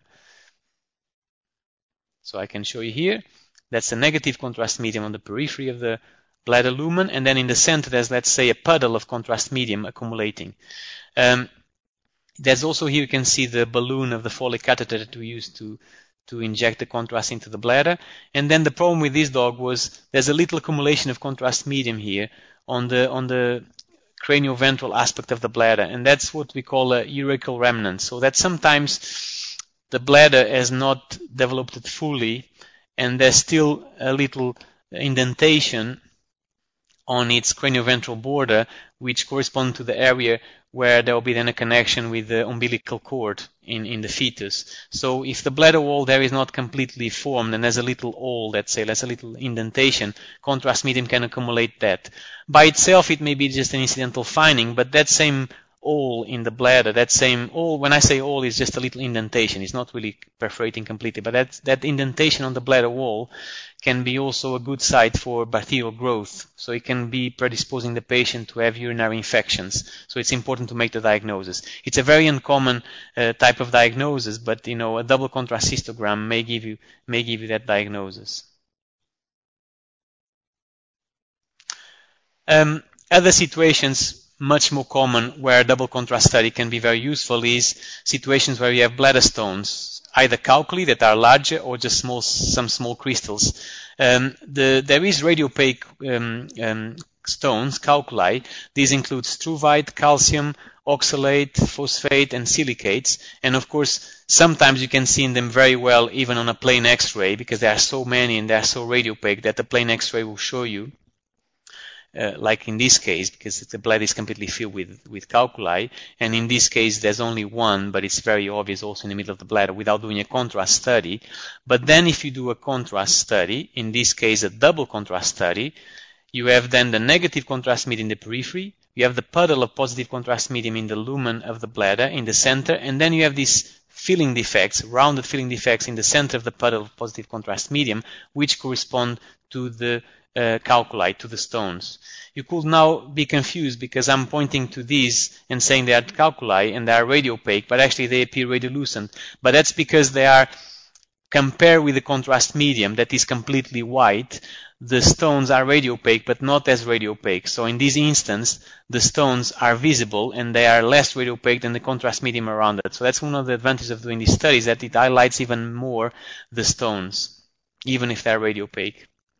So I can show you here. That's a negative contrast medium on the periphery of the bladder lumen, and then in the center there's, let's say, a puddle of contrast medium accumulating. There's also here you can see the balloon of the Foley catheter that we used to inject the contrast into the bladder. And then the problem with this dog was there's a little accumulation of contrast medium here on the cranioventral aspect of the bladder, and that's what we call a urachal remnant. So that sometimes the bladder has not developed it fully, and there's still a little indentation on its cranioventral border, which corresponds to the area where there will be then a connection with the umbilical cord in the fetus. So if the bladder wall there is not completely formed and there's a little hole, let's say, there's a little indentation, contrast medium can accumulate that. By itself, it may be just an incidental finding, but that same hole in the bladder, that same hole, when I say hole, is just a little indentation. It's not really perforating completely, but that indentation on the bladder wall can be also a good site for bacterial growth. So it can be predisposing the patient to have urinary infections. So it's important to make the diagnosis. It's a very uncommon type of diagnosis, but a double contrast cystogram may give you that diagnosis. Other situations much more common where a double contrast study can be very useful is situations where you have bladder stones, either calculi that are larger or just some small crystals. There is radiopaque stones, calculi. These include struvite, calcium, oxalate, phosphate, and silicates. And of course, sometimes you can see them very well even on a plain X-ray, because there are so many and they are so radiopaque that the plain X-ray will show you. Like in this case, because the bladder is completely filled with calculi, and in this case there's only one, but it's very obvious also in the middle of the bladder without doing a contrast study. But then if you do a contrast study, in this case a double contrast study, you have then the negative contrast medium in the periphery, you have the puddle of positive contrast medium in the lumen of the bladder in the center, and then you have these filling defects, rounded filling defects in the center of the puddle of positive contrast medium, which correspond to the calculi, to the stones. You could now be confused because I'm pointing to these and saying they are calculi and they are radiopaque, but actually they appear radiolucent. But that's because they are, compared with the contrast medium that is completely white, the stones are radiopaque but not as radiopaque. So in this instance, the stones are visible and they are less radiopaque than the contrast medium around it. So that's one of the advantages of doing these studies, that it highlights even more the stones, even if they are radiopaque.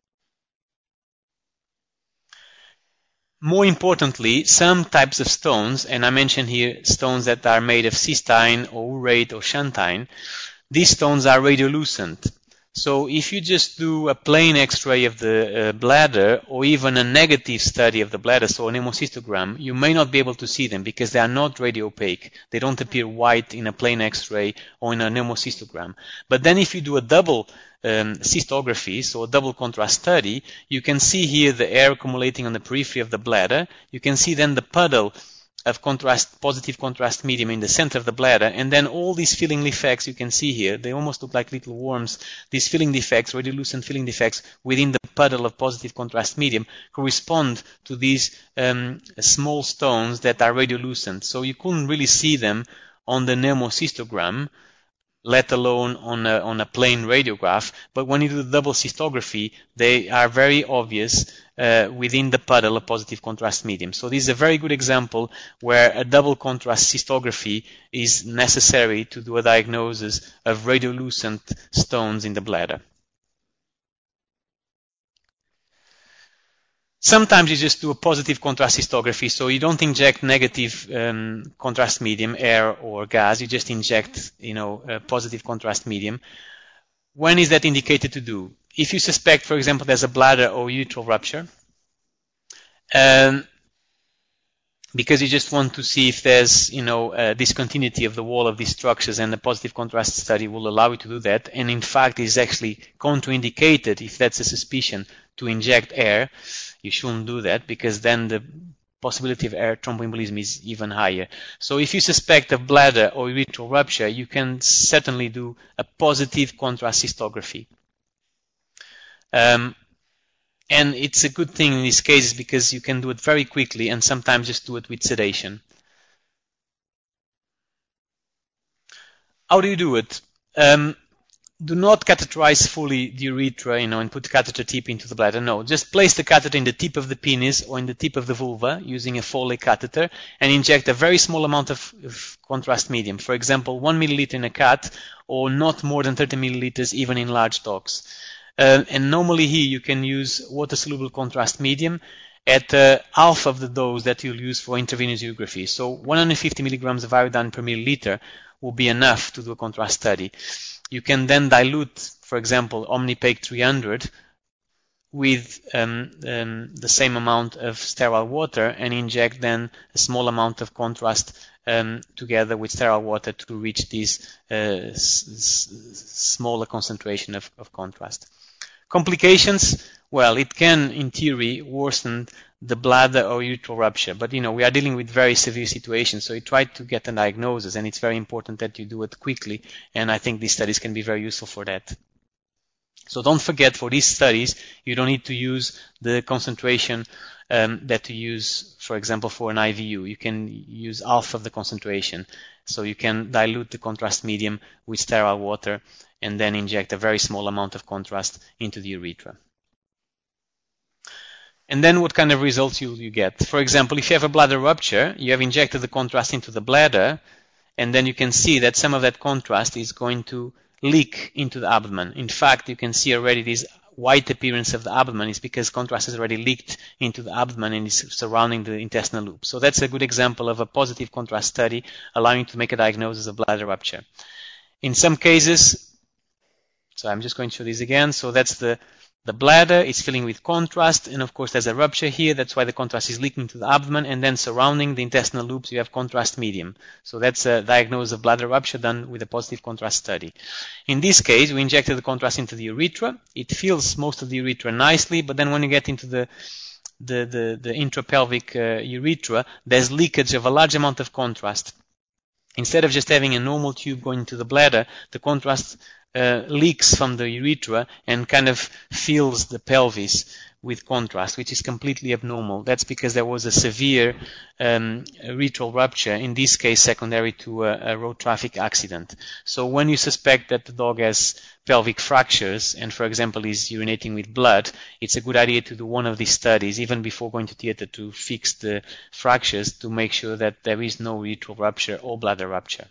More importantly, some types of stones, and I mention here stones that are made of cystine or urate or xanthine, these stones are radiolucent. So if you just do a plain X-ray of the bladder, or even a negative study of the bladder, so an hemocystogram, you may not be able to see them because they are not radio opaque. They don't appear white in a plain X-ray or in a hemocystogram. But then if you do a double cystography, so a double contrast study, you can see here the air accumulating on the periphery of the bladder. You can see then the puddle of positive contrast medium in the center of the bladder, and then all these filling defects you can see here, they almost look like little worms. These filling defects, radiolucent filling defects within the puddle of positive contrast medium, correspond to these small stones that are radiolucent. So you couldn't really see them on the pneumocystogram, let alone on a plain radiograph, but when you do the double cystography, they are very obvious within the puddle of positive contrast medium. So this is a very good example where a double contrast cystography is necessary to do a diagnosis of radiolucent stones in the bladder. Sometimes you just do a positive contrast cystography, so you don't inject negative contrast medium, air or gas. You just inject, a positive contrast medium. When is that indicated to do? If you suspect, for example, there's a bladder or urethral rupture, because you just want to see if there's, a discontinuity of the wall of these structures, and the positive contrast study will allow you to do that. And in fact, is actually contraindicated if that's a suspicion to inject air. You shouldn't do that because then the possibility of air thromboembolism is even higher. So if you suspect a bladder or urethral rupture, you can certainly do a positive contrast cystography. And it's a good thing in these cases because you can do it very quickly and sometimes just do it with sedation. How do you do it? Do not catheterize fully the urethra, and put the catheter tip into the bladder. No, just place the catheter in the tip of the penis or in the tip of the vulva using a Foley catheter and inject a very small amount of contrast medium. For example, 1 milliliter in a cat, or not more than 30 milliliters even in large dogs. And normally here you can use water-soluble contrast medium at half of the dose that you'll use for intravenous urography. So 150 milligrams of iodine per milliliter will be enough to do a contrast study. You can then dilute, for example, Omnipaque 300 with the same amount of sterile water and inject then a small amount of contrast together with sterile water to reach this smaller concentration of contrast. Complications, well, it can, in theory, worsen the bladder or urethral rupture. But, we are dealing with very severe situations, so you try to get a diagnosis, and it's very important that you do it quickly, and I think these studies can be very useful for that. So don't forget, for these studies, you don't need to use the concentration that you use, for example, for an IVU. You can use half of the concentration. So you can dilute the contrast medium with sterile water and then inject a very small amount of contrast into the urethra. And then what kind of results you get? For example, if you have a bladder rupture, you have injected the contrast into the bladder, and then you can see that some of that contrast is going to leak into the abdomen. In fact, you can see already this white appearance of the abdomen is because contrast has already leaked into the abdomen and is surrounding the intestinal loop. So that's a good example of a positive contrast study allowing you to make a diagnosis of bladder rupture. In some cases, so I'm just going to show this again. So that's the bladder is filling with contrast, and of course there's a rupture here. That's why the contrast is leaking to the abdomen, and then surrounding the intestinal loops you have contrast medium. So that's a diagnosis of bladder rupture done with a positive contrast study. In this case, we injected the contrast into the urethra. It fills most of the urethra nicely, but then when you get into the intrapelvic urethra, there's leakage of a large amount of contrast. Instead of just having a normal tube going into the bladder, the contrast leaks from the urethra and kind of fills the pelvis with contrast, which is completely abnormal. That's because there was a severe urethral rupture, in this case secondary to a road traffic accident. So when you suspect that the dog has pelvic fractures and, for example, is urinating with blood, it's a good idea to do one of these studies even before going to theater to fix the fractures to make sure that there is no urethral rupture or bladder rupture.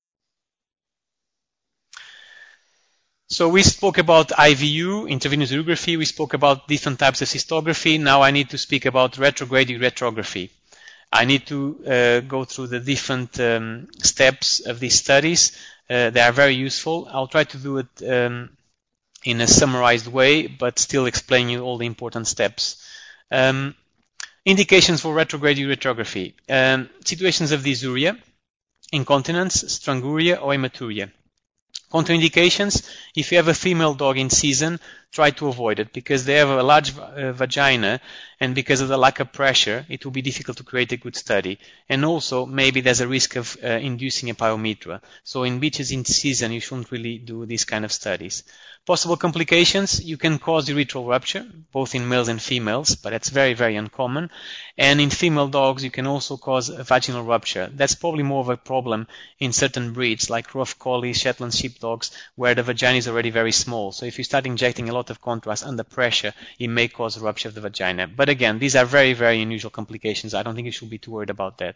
So we spoke about IVU, intravenous urography. We spoke about different types of cystography. Now I need to speak about retrograde uretrography. I need to go through the different steps of these studies. They are very useful. I'll try to do it in a summarized way, but still explain you all the important steps. Indications for retrograde uretrography. Situations of dysuria, incontinence, stranguria, or hematuria. Contraindications: if you have a female dog in season, try to avoid it because they have a large vagina, and because of the lack of pressure, it will be difficult to create a good study. And also, maybe there's a risk of inducing a pyometra. So in bitches in season, you shouldn't really do these kind of studies. Possible complications: you can cause urethral rupture, both in males and females, but that's very, very uncommon. And in female dogs, you can also cause a vaginal rupture. That's probably more of a problem in certain breeds, like rough collies, Shetland sheepdogs, where the vagina is already very small. So if you start injecting a lot of contrast under pressure, it may cause a rupture of the vagina. But again, these are very, very unusual complications. I don't think you should be too worried about that.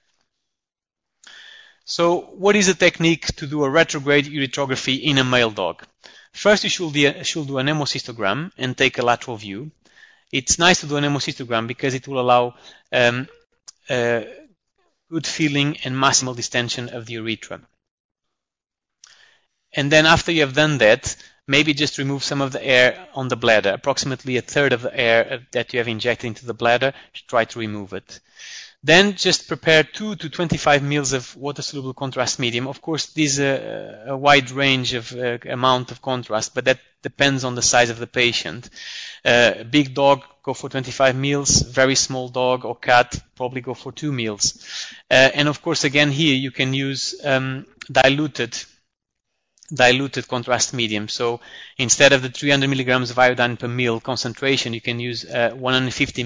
So what is the technique to do a retrograde uretrography in a male dog? First, you should do an hemocystogram and take a lateral view. It's nice to do an hemocystogram because it will allow good feeling and maximal distension of the urethra. And then after you have done that, maybe just remove some of the air on the bladder, approximately a third of the air that you have injected into the bladder. Try to remove it. Then just prepare 2 to 25 ml of water-soluble contrast medium. Of course, this is a wide range of amount of contrast, but that depends on the size of the patient. Big dog, go for 25 ml. Very small dog or cat, probably go for 2 ml. And of course, again, here you can use diluted contrast medium. So instead of the 300 milligrams of iodine per ml concentration, you can use 150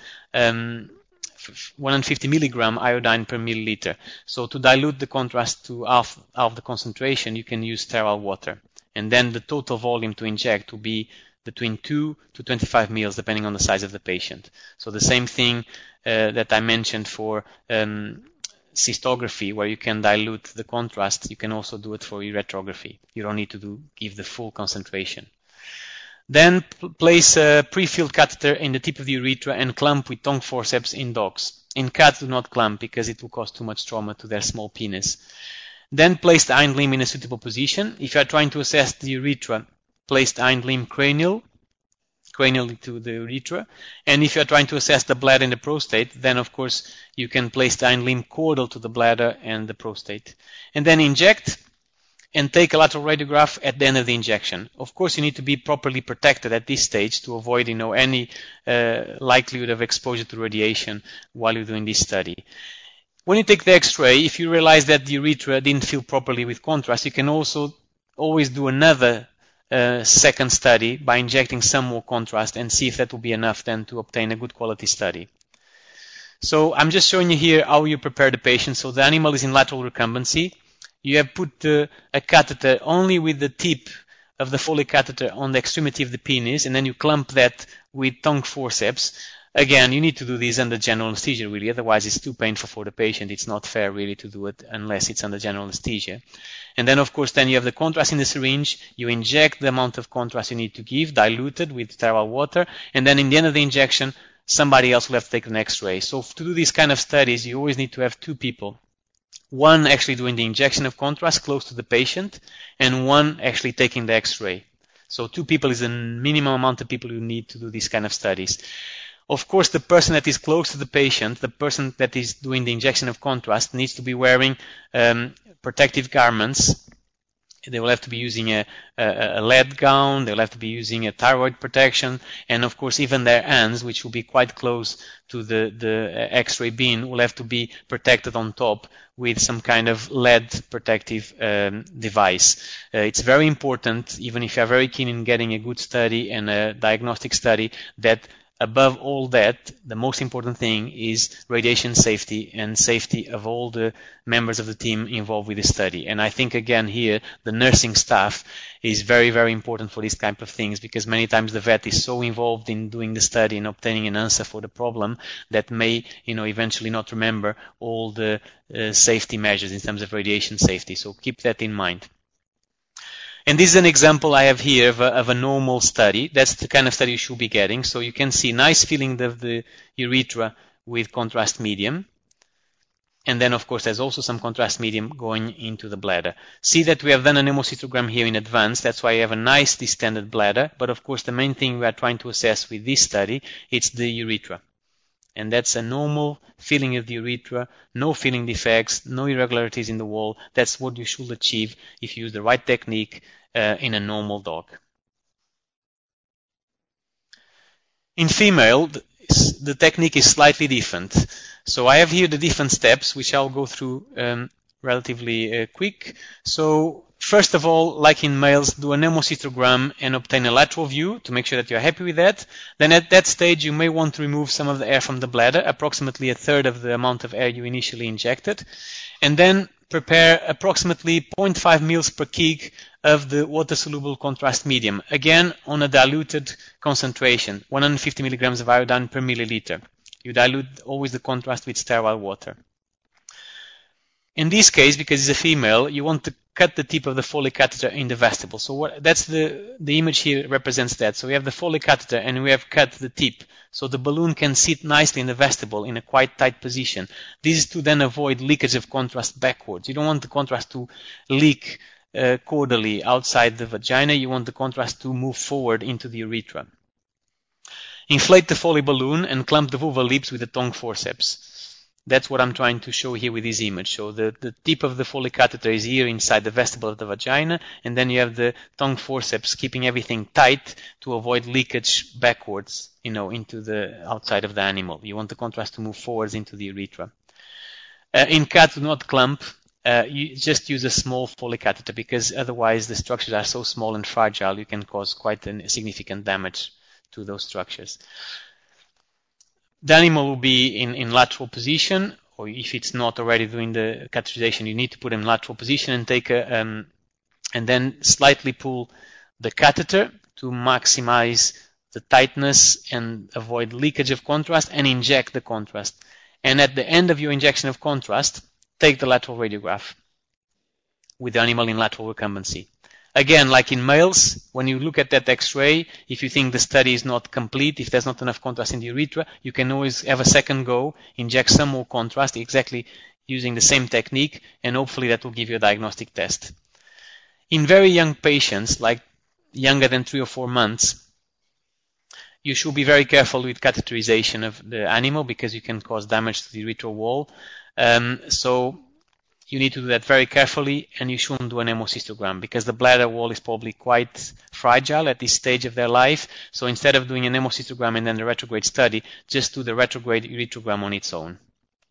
milligram iodine per milliliter. So to dilute the contrast to half the concentration, you can use sterile water. And then the total volume to inject will be between 2 to 25 ml, depending on the size of the patient. So the same thing that I mentioned for cystography, where you can dilute the contrast, you can also do it for uretrography. You don't need to give the full concentration. Then place a pre-filled catheter in the tip of the urethra and clamp with tongue forceps in dogs. In cats, do not clamp because it will cause too much trauma to their small penis. Then place the hind limb in a suitable position. If you are trying to assess the urethra, place the hind limb cranially to the urethra. And if you are trying to assess the bladder and the prostate, then of course you can place the hind limb caudal to the bladder and the prostate. And then inject and take a lateral radiograph at the end of the injection. Of course, you need to be properly protected at this stage to avoid, any likelihood of exposure to radiation while you're doing this study. When you take the X-ray, if you realize that the urethra didn't fill properly with contrast, you can also always do another second study by injecting some more contrast and see if that will be enough then to obtain a good quality study. So I'm just showing you here how you prepare the patient. So the animal is in lateral recumbency. You have put a catheter only with the tip of the Foley catheter on the extremity of the penis, and then you clamp that with tongue forceps. Again, you need to do this under general anesthesia, really. Otherwise, it's too painful for the patient. It's not fair, really, to do it unless it's under general anesthesia. And then, of course, then you have the contrast in the syringe. You inject the amount of contrast you need to give, diluted with sterile water. And then in the end of the injection, somebody else will have to take an X-ray. So to do these kind of studies, you always need to have two people. One actually doing the injection of contrast close to the patient, and one actually taking the X-ray. So two people is the minimum amount of people you need to do these kind of studies. Of course, the person that is close to the patient, the person that is doing the injection of contrast, needs to be wearing protective garments. They will have to be using a lead gown, they will have to be using a thyroid protection, and of course even their hands, which will be quite close to the X-ray beam, will have to be protected on top with some kind of lead protective device. It's very important, even if you are very keen in getting a good study and a diagnostic study, that above all that, the most important thing is radiation safety and safety of all the members of the team involved with the study. And I think, again, here, the nursing staff is very, very important for these type of things, because many times the vet is so involved in doing the study and obtaining an answer for the problem that may, eventually not remember all the safety measures in terms of radiation safety. So keep that in mind. And this is an example I have here of a normal study. That's the kind of study you should be getting. So you can see nice filling of the urethra with contrast medium. And then, of course, there's also some contrast medium going into the bladder. See that we have done an hemocytogram here in advance. That's why you have a nice distended bladder. But, of course, the main thing we are trying to assess with this study, it's the urethra. And that's a normal filling of the urethra, no filling defects, no irregularities in the wall. That's what you should achieve if you use the right technique in a normal dog. In female, the technique is slightly different. So I have here the different steps, which I'll go through relatively quick. So first of all, like in males, do an hemocytogram and obtain a lateral view to make sure that you're happy with that. Then at that stage, you may want to remove some of the air from the bladder, approximately a third of the amount of air you initially injected. And then prepare approximately 0.5 mL per kg of the water-soluble contrast medium, again on a diluted concentration, 150 milligrams of iodine per milliliter. You dilute always the contrast with sterile water. In this case, because it's a female, you want to cut the tip of the Foley catheter in the vestibule. So that's the image here represents that. So we have the Foley catheter and we have cut the tip. So the balloon can sit nicely in the vestibule in a quite tight position. This is to then avoid leakage of contrast backwards. You don't want the contrast to leak caudally outside the vagina. You want the contrast to move forward into the urethra. Inflate the Foley balloon and clamp the vulval lips with the tongue forceps. That's what I'm trying to show here with this image. So the tip of the Foley catheter is here inside the vestibule of the vagina, and then you have the tongue forceps keeping everything tight to avoid leakage backwards, into the outside of the animal. You want the contrast to move forwards into the urethra. In cat, do not clamp. You just use a small Foley catheter because otherwise the structures are so small and fragile you can cause quite a significant damage to those structures. The animal will be in lateral position, or if it's not already doing the catheterization, you need to put him in lateral position and take and then slightly pull the catheter to maximize the tightness and avoid leakage of contrast, and inject the contrast. And at the end of your injection of contrast, take the lateral radiograph with the animal in lateral recumbency. Again, like in males, when you look at that X-ray, if you think the study is not complete, if there's not enough contrast in the urethra, you can always have a second go, inject some more contrast, exactly using the same technique, and hopefully that will give you a diagnostic test. In very young patients, like younger than 3 or 4 months, you should be very careful with catheterization of the animal because you can cause damage to the urethral wall. So you need to do that very carefully, and you shouldn't do an hemocystogram because the bladder wall is probably quite fragile at this stage of their life. So instead of doing an hemocystogram and then the retrograde study, just do the retrograde urethrogram on its own.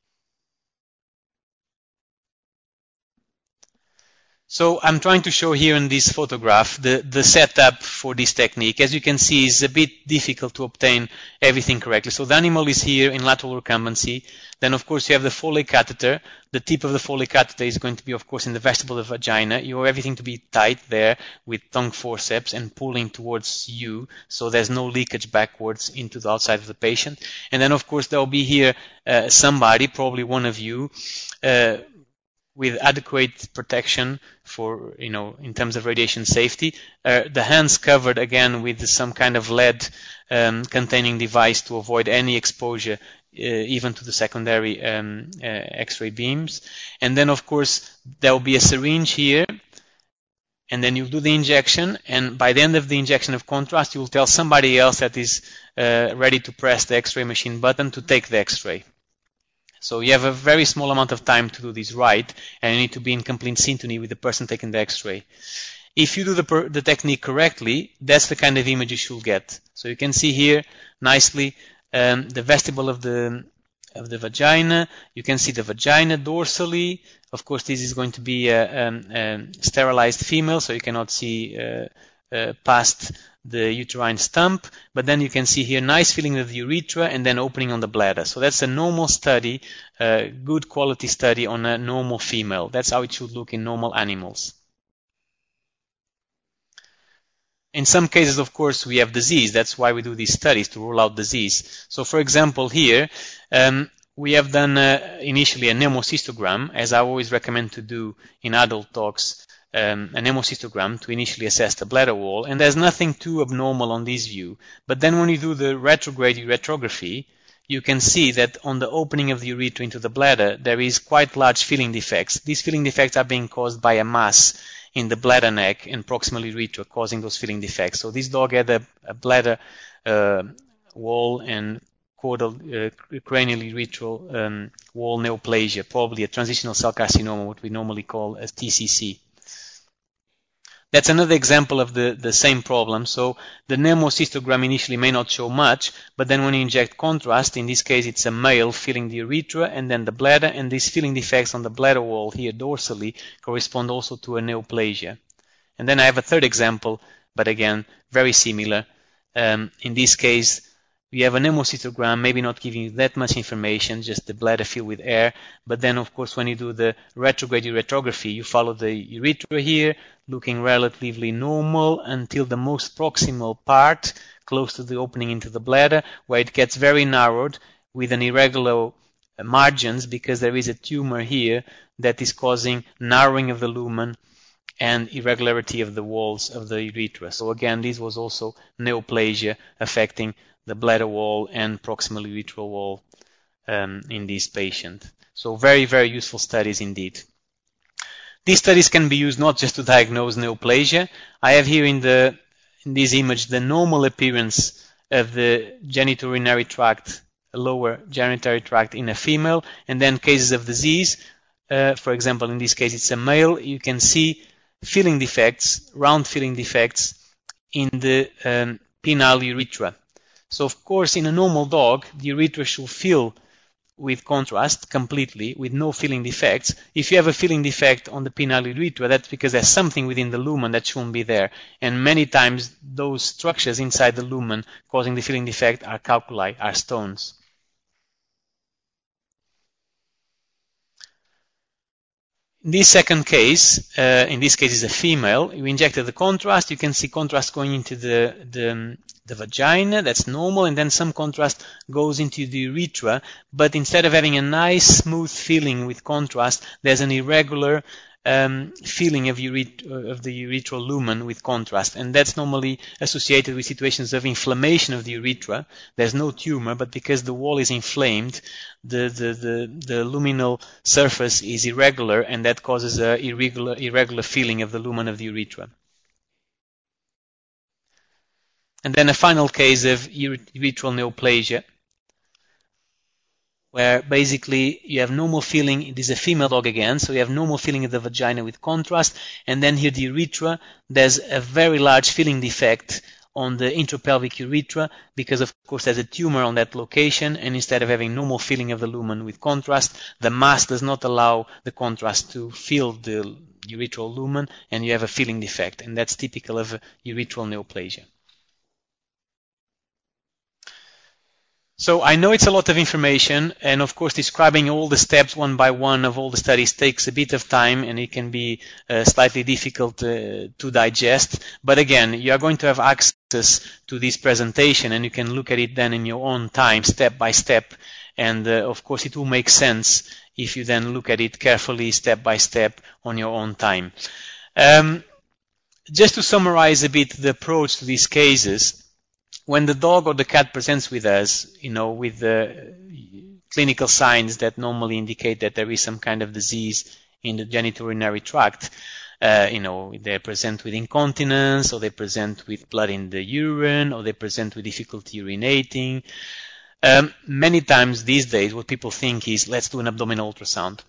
So I'm trying to show here in this photograph the setup for this technique. As you can see, it's a bit difficult to obtain everything correctly. So the animal is here in lateral recumbency. Then, of course, you have the Foley catheter. The tip of the Foley catheter is going to be, of course, in the vestibule of the vagina. You want everything to be tight there with tongue forceps and pulling towards you, so there's no leakage backwards into the outside of the patient. And then, of course, there will be here somebody, probably one of you, with adequate protection for, in terms of radiation safety. The hands covered again with some kind of lead containing device to avoid any exposure even to the secondary X-ray beams. And then, of course, there will be a syringe here, and then you'll do the injection, and by the end of the injection of contrast, you'll tell somebody else that is ready to press the X-ray machine button to take the X-ray. So you have a very small amount of time to do this right, and you need to be in complete synchrony with the person taking the X-ray. If you do the technique correctly, that's the kind of image you should get. So you can see here nicely the vestibule of the vagina. You can see the vagina dorsally. Of course, this is going to be a sterilized female, so you cannot see past the uterine stump, but then you can see here nice filling of the urethra and then opening on the bladder. So that's a normal study, good quality study on a normal female. That's how it should look in normal animals. In some cases, of course, we have disease. That's why we do these studies, to rule out disease. So, for example, here, we have done initially a hemocystogram, as I always recommend to do in adult dogs, an hemocystogram to initially assess the bladder wall, and there's nothing too abnormal on this view. But then when you do the retrograde uretrography, you can see that on the opening of the urethra into the bladder, there is quite large filling defects. These filling defects are being caused by a mass in the bladder neck and proximal urethra, causing those filling defects. So this dog had a bladder wall and caudal cranial urethral wall neoplasia, probably a transitional cell carcinoma, what we normally call as TCC. That's another example of the same problem. So the pneumocystogram initially may not show much, but then when you inject contrast, in this case it's a male filling the urethra and then the bladder, and these filling defects on the bladder wall here dorsally correspond also to a neoplasia. And then I have a third example, but again, very similar. In this case, we have a pneumocystogram, maybe not giving you that much information, just the bladder filled with air. But then, of course, when you do the retrograde uretrography, you follow the urethra here, looking relatively normal until the most proximal part, close to the opening into the bladder, where it gets very narrowed with an irregular margins, because there is a tumor here that is causing narrowing of the lumen and irregularity of the walls of the urethra. So again, this was also neoplasia affecting the bladder wall and proximal urethral wall in this patient. So very, very useful studies indeed. These studies can be used not just to diagnose neoplasia. I have here in this image the normal appearance of the genitourinary tract, lower genitourinary tract in a female, and then cases of disease. For example, in this case it's a male. You can see filling defects, round filling defects in the penile urethra. So of course, in a normal dog, the urethra should fill with contrast completely, with no filling defects. If you have a filling defect on the penile urethra, that's because there's something within the lumen that shouldn't be there. And many times those structures inside the lumen causing the filling defect are calculi, are stones. In this second case, in this case is a female, we injected the contrast. You can see contrast going into the vagina, that's normal, and then some contrast goes into the urethra, but instead of having a nice smooth filling with contrast, there's an irregular filling of the urethral lumen with contrast, and that's normally associated with situations of inflammation of the urethra. There's no tumor, but because the wall is inflamed, the luminal surface is irregular, and that causes a irregular filling of the lumen of the urethra. And then a final case of urethral neoplasia, where basically you have normal filling. It is a female dog again, so you have normal filling of the vagina with contrast, and then here the urethra, there's a very large filling defect on the intrapelvic urethra, because of course there's a tumor on that location, and instead of having normal filling of the lumen with contrast, the mass does not allow the contrast to fill the urethral lumen, and you have a filling defect, and that's typical of urethral neoplasia. So I know it's a lot of information, and of course describing all the steps one by one of all the studies takes a bit of time, and it can be slightly difficult to digest. But again, you are going to have access to this presentation, and you can look at it then in your own time, step by step. And of course it will make sense if you then look at it carefully, step by step, on your own time. Just to summarize a bit the approach to these cases, when the dog or the cat presents with us, with the clinical signs that normally indicate that there is some kind of disease in the genitourinary tract, they present with incontinence, or they present with blood in the urine, or they present with difficulty urinating. Many times these days what people think is, let's do an abdominal ultrasound.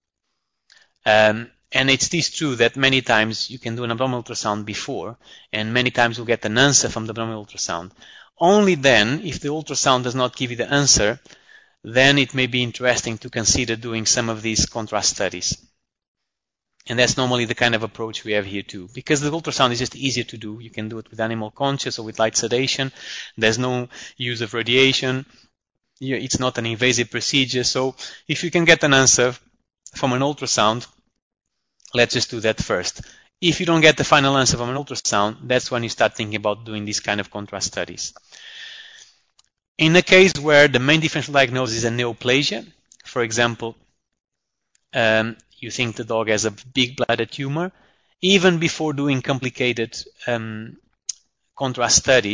And it's true that many times you can do an abdominal ultrasound before, and many times you'll get an answer from the abdominal ultrasound. Only then, if the ultrasound does not give you the answer, then it may be interesting to consider doing some of these contrast studies. And that's normally the kind of approach we have here too. Because the ultrasound is just easier to do. You can do it with animal conscious or with light sedation. There's no use of radiation. It's not an invasive procedure. So if you can get an answer from an ultrasound, let's just do that first. If you don't get the final answer from an ultrasound, that's when you start thinking about doing these kind of contrast studies. In a case where the main differential diagnosis is a neoplasia, for example, you think the dog has a big bladder tumor, even before doing complicated contrast studies,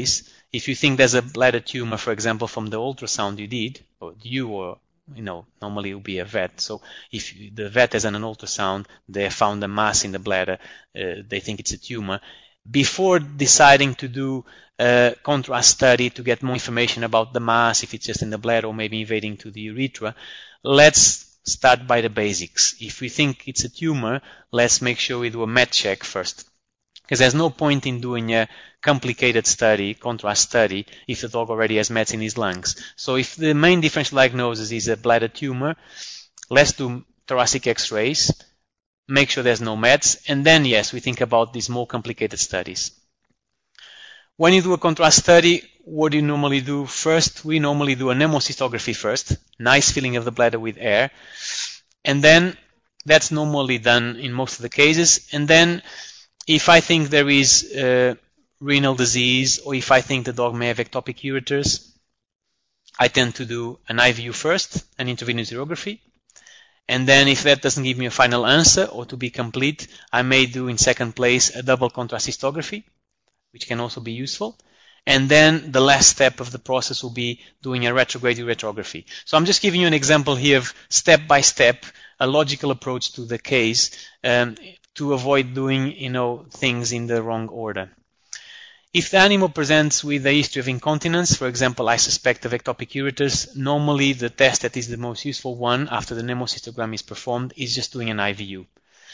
if you think there's a bladder tumor, for example, from the ultrasound you did, or normally it would be a vet. So if the vet has an ultrasound, they have found a mass in the bladder, they think it's a tumor. Before deciding to do a contrast study to get more information about the mass, if it's just in the bladder or maybe invading to the urethra, let's start by the basics. If we think it's a tumor, let's make sure we do a MET check first. Because there's no point in doing a complicated study, contrast study, if the dog already has mets in his lungs. So if the main differential diagnosis is a bladder tumor, let's do thoracic x-rays, make sure there's no mets, and then yes, we think about these more complicated studies. When you do a contrast study, what do you normally do? First, we normally do a pneumocystography first, nice filling of the bladder with air, and then that's normally done in most of the cases. And then if I think there is renal disease, or if I think the dog may have ectopic ureters, I tend to do an IVU first, an intravenous urography. And then if that doesn't give me a final answer, or to be complete, I may do in second place a double contrast histography, which can also be useful. And then the last step of the process will be doing a retrograde uretrography. So I'm just giving you an example here of step by step, a logical approach to the case, to avoid doing things in the wrong order. If the animal presents with a history of incontinence, for example, I suspect of ectopic ureters, normally the test that is the most useful one after the pneumocystogram is performed is just doing an IVU.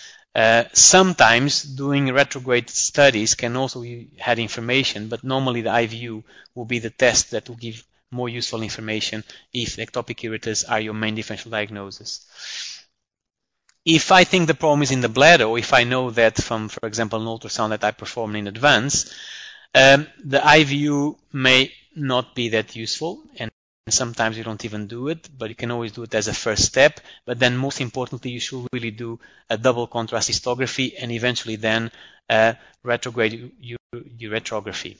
Sometimes doing retrograde studies can also add information, but normally the IVU will be the test that will give more useful information if ectopic ureters are your main differential diagnosis. If I think the problem is in the bladder, or if I know that from, for example, an ultrasound that I performed in advance, the IVU may not be that useful, and sometimes you don't even do it, but you can always do it as a first step. But then most importantly, you should really do a double contrast histography and eventually then a retrograde uretrography.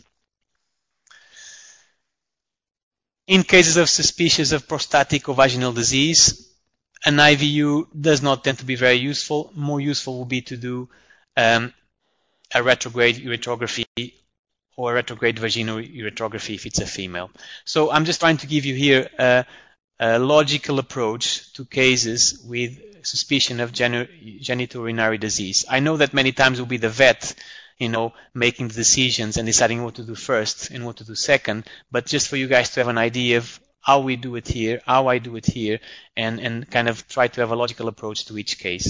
In cases of suspicion of prostatic or vaginal disease, an IVU does not tend to be very useful. More useful will be to do a retrograde uretrography or a retrograde vaginal uretrography if it's a female. So I'm just trying to give you here a logical approach to cases with suspicion of genitourinary disease. I know that many times it will be the vet, making the decisions and deciding what to do first and what to do second, but just for you guys to have an idea of how we do it here, how I do it here, and kind of try to have a logical approach to each case.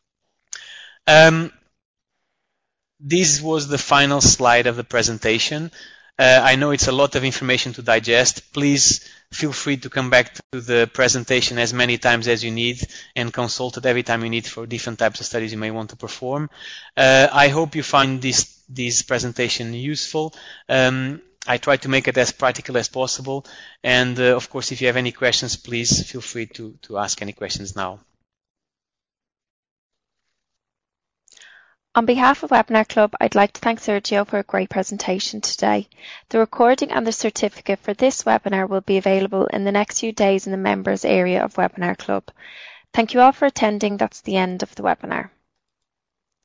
This was the final slide of the presentation. I know it's a lot of information to digest. Please feel free to come back to the presentation as many times as you need and consult it every time you need for different types of studies you may want to perform. I hope you find this presentation useful. I try to make it as practical as possible. And of course, if you have any questions, please feel free to ask any questions now. On behalf of Webinar Club, I'd like to thank Sergio for a great presentation today. The recording and the certificate for this webinar will be available in the next few days in the members area of Webinar Club. Thank you all for attending. That's the end of the webinar.